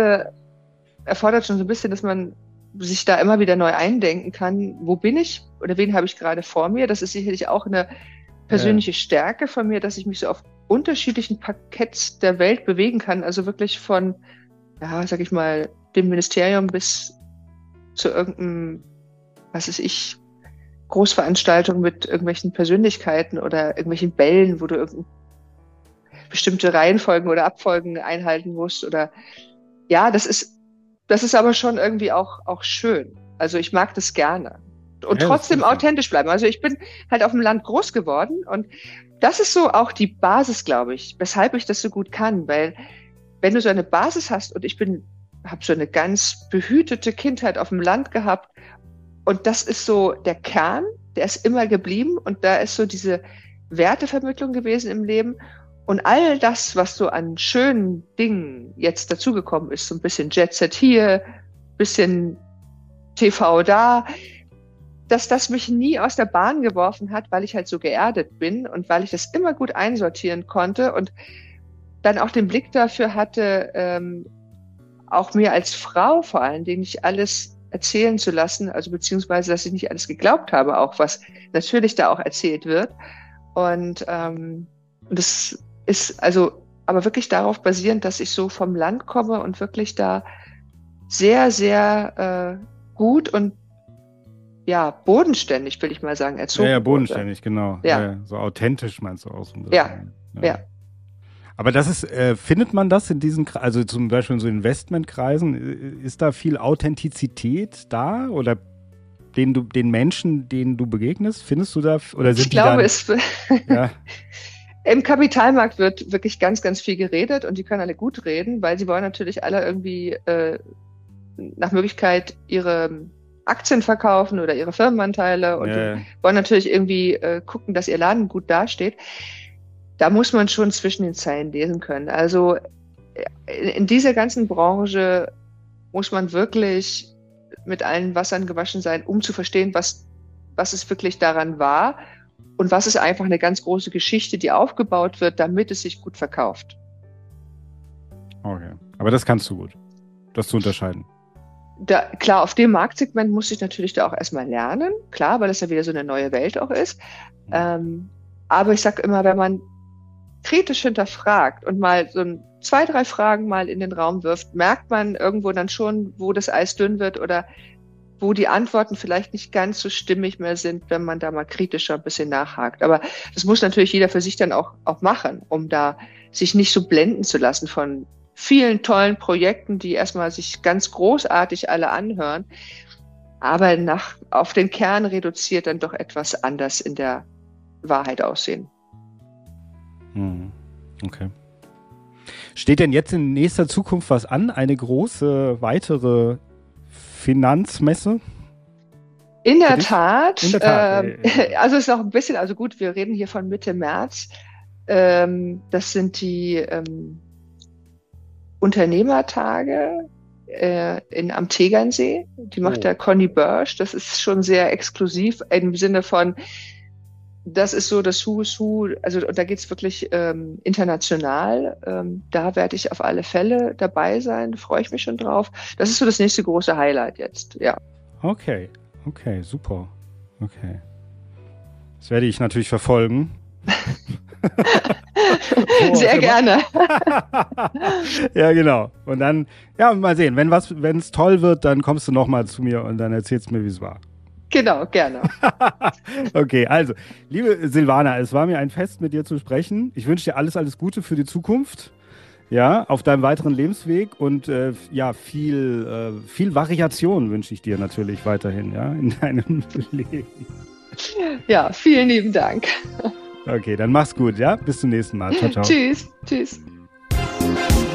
erfordert schon so ein bisschen, dass man sich da immer wieder neu eindenken kann, wo bin ich oder wen habe ich gerade vor mir. Das ist sicherlich auch eine persönliche Stärke von mir, dass ich mich so auf unterschiedlichen Parketts der Welt bewegen kann. Also wirklich von, ja, sag ich mal, dem Ministerium bis zu irgendeinem, was weiß ich, Großveranstaltungen mit irgendwelchen Persönlichkeiten oder irgendwelchen Bällen, wo du bestimmte Reihenfolgen oder Abfolgen einhalten musst oder ja, das ist aber schon irgendwie auch schön. Also ich mag das gerne. Und ja, trotzdem authentisch bleiben. Also ich bin halt auf dem Land groß geworden und das ist so auch die Basis, glaube ich, weshalb ich das so gut kann, weil wenn du so eine Basis hast und habe so eine ganz behütete Kindheit auf dem Land gehabt und das ist so der Kern, der ist immer geblieben und da ist so diese Wertevermittlung gewesen im Leben und all das, was so an schönen Dingen jetzt dazugekommen ist, so ein bisschen Jet Set hier, bisschen TV da, dass das mich nie aus der Bahn geworfen hat, weil ich halt so geerdet bin und weil ich das immer gut einsortieren konnte und dann auch den Blick dafür hatte, auch mir als Frau vor allen Dingen nicht alles erzählen zu lassen, also beziehungsweise, dass ich nicht alles geglaubt habe, auch was natürlich da auch erzählt wird. Und das ist also aber wirklich darauf basierend, dass ich so vom Land komme und wirklich da sehr, sehr gut und ja, bodenständig, will ich mal sagen, erzogen Ja, bodenständig, wurde. Genau. Ja, so authentisch meinst du auch so ein bisschen. Ja. Aber das ist, findet man das in diesen, also zum Beispiel in so Investmentkreisen, ist da viel Authentizität da oder den Menschen, denen du begegnest, findest du da, oder sind ich glaube, ja. Im Kapitalmarkt wird wirklich ganz, ganz viel geredet und die können alle gut reden, weil sie wollen natürlich alle irgendwie nach Möglichkeit ihre Aktien verkaufen oder ihre Firmenanteile und wollen natürlich irgendwie gucken, dass ihr Laden gut dasteht. Da muss man schon zwischen den Zeilen lesen können. Also in dieser ganzen Branche muss man wirklich mit allen Wassern gewaschen sein, um zu verstehen, was es wirklich daran war und was ist einfach eine ganz große Geschichte, die aufgebaut wird, damit es sich gut verkauft. Okay, aber das kannst du gut, das zu unterscheiden. Klar, auf dem Marktsegment muss ich natürlich da auch erstmal lernen, klar, weil das ja wieder so eine neue Welt auch ist. Aber ich sag immer, wenn man kritisch hinterfragt und mal so 2, 3 Fragen mal in den Raum wirft, merkt man irgendwo dann schon, wo das Eis dünn wird oder wo die Antworten vielleicht nicht ganz so stimmig mehr sind, wenn man da mal kritischer ein bisschen nachhakt. Aber das muss natürlich jeder für sich dann auch machen, um da sich nicht so blenden zu lassen von vielen tollen Projekten, die erstmal sich ganz großartig alle anhören, aber auf den Kern reduziert dann doch etwas anders in der Wahrheit aussehen. Okay. Steht denn jetzt in nächster Zukunft was an? Eine große weitere Finanzmesse? In der Tat. Also es ist noch ein bisschen, also gut, wir reden hier von Mitte März. Das sind die Unternehmertage am Tegernsee. Die macht der Conny Börsch. Das ist schon sehr exklusiv im Sinne von, das ist so das Who is Who, also da geht's wirklich international. Da werde ich auf alle Fälle dabei sein, da freue ich mich schon drauf. Das ist so das nächste große Highlight jetzt, ja. Okay, super. Okay. Das werde ich natürlich verfolgen. Sehr gerne. Ja, genau. Und dann, mal sehen, wenn es toll wird, dann kommst du nochmal zu mir und dann erzählst du mir, wie es war. Genau, gerne. Okay, also, liebe Silvana, es war mir ein Fest, mit dir zu sprechen. Ich wünsche dir alles Gute für die Zukunft. Ja, auf deinem weiteren Lebensweg und viel Variation wünsche ich dir natürlich weiterhin, ja, in deinem Leben. Ja, vielen lieben Dank. Okay, dann mach's gut, ja? Bis zum nächsten Mal. Ciao, ciao. Tschüss.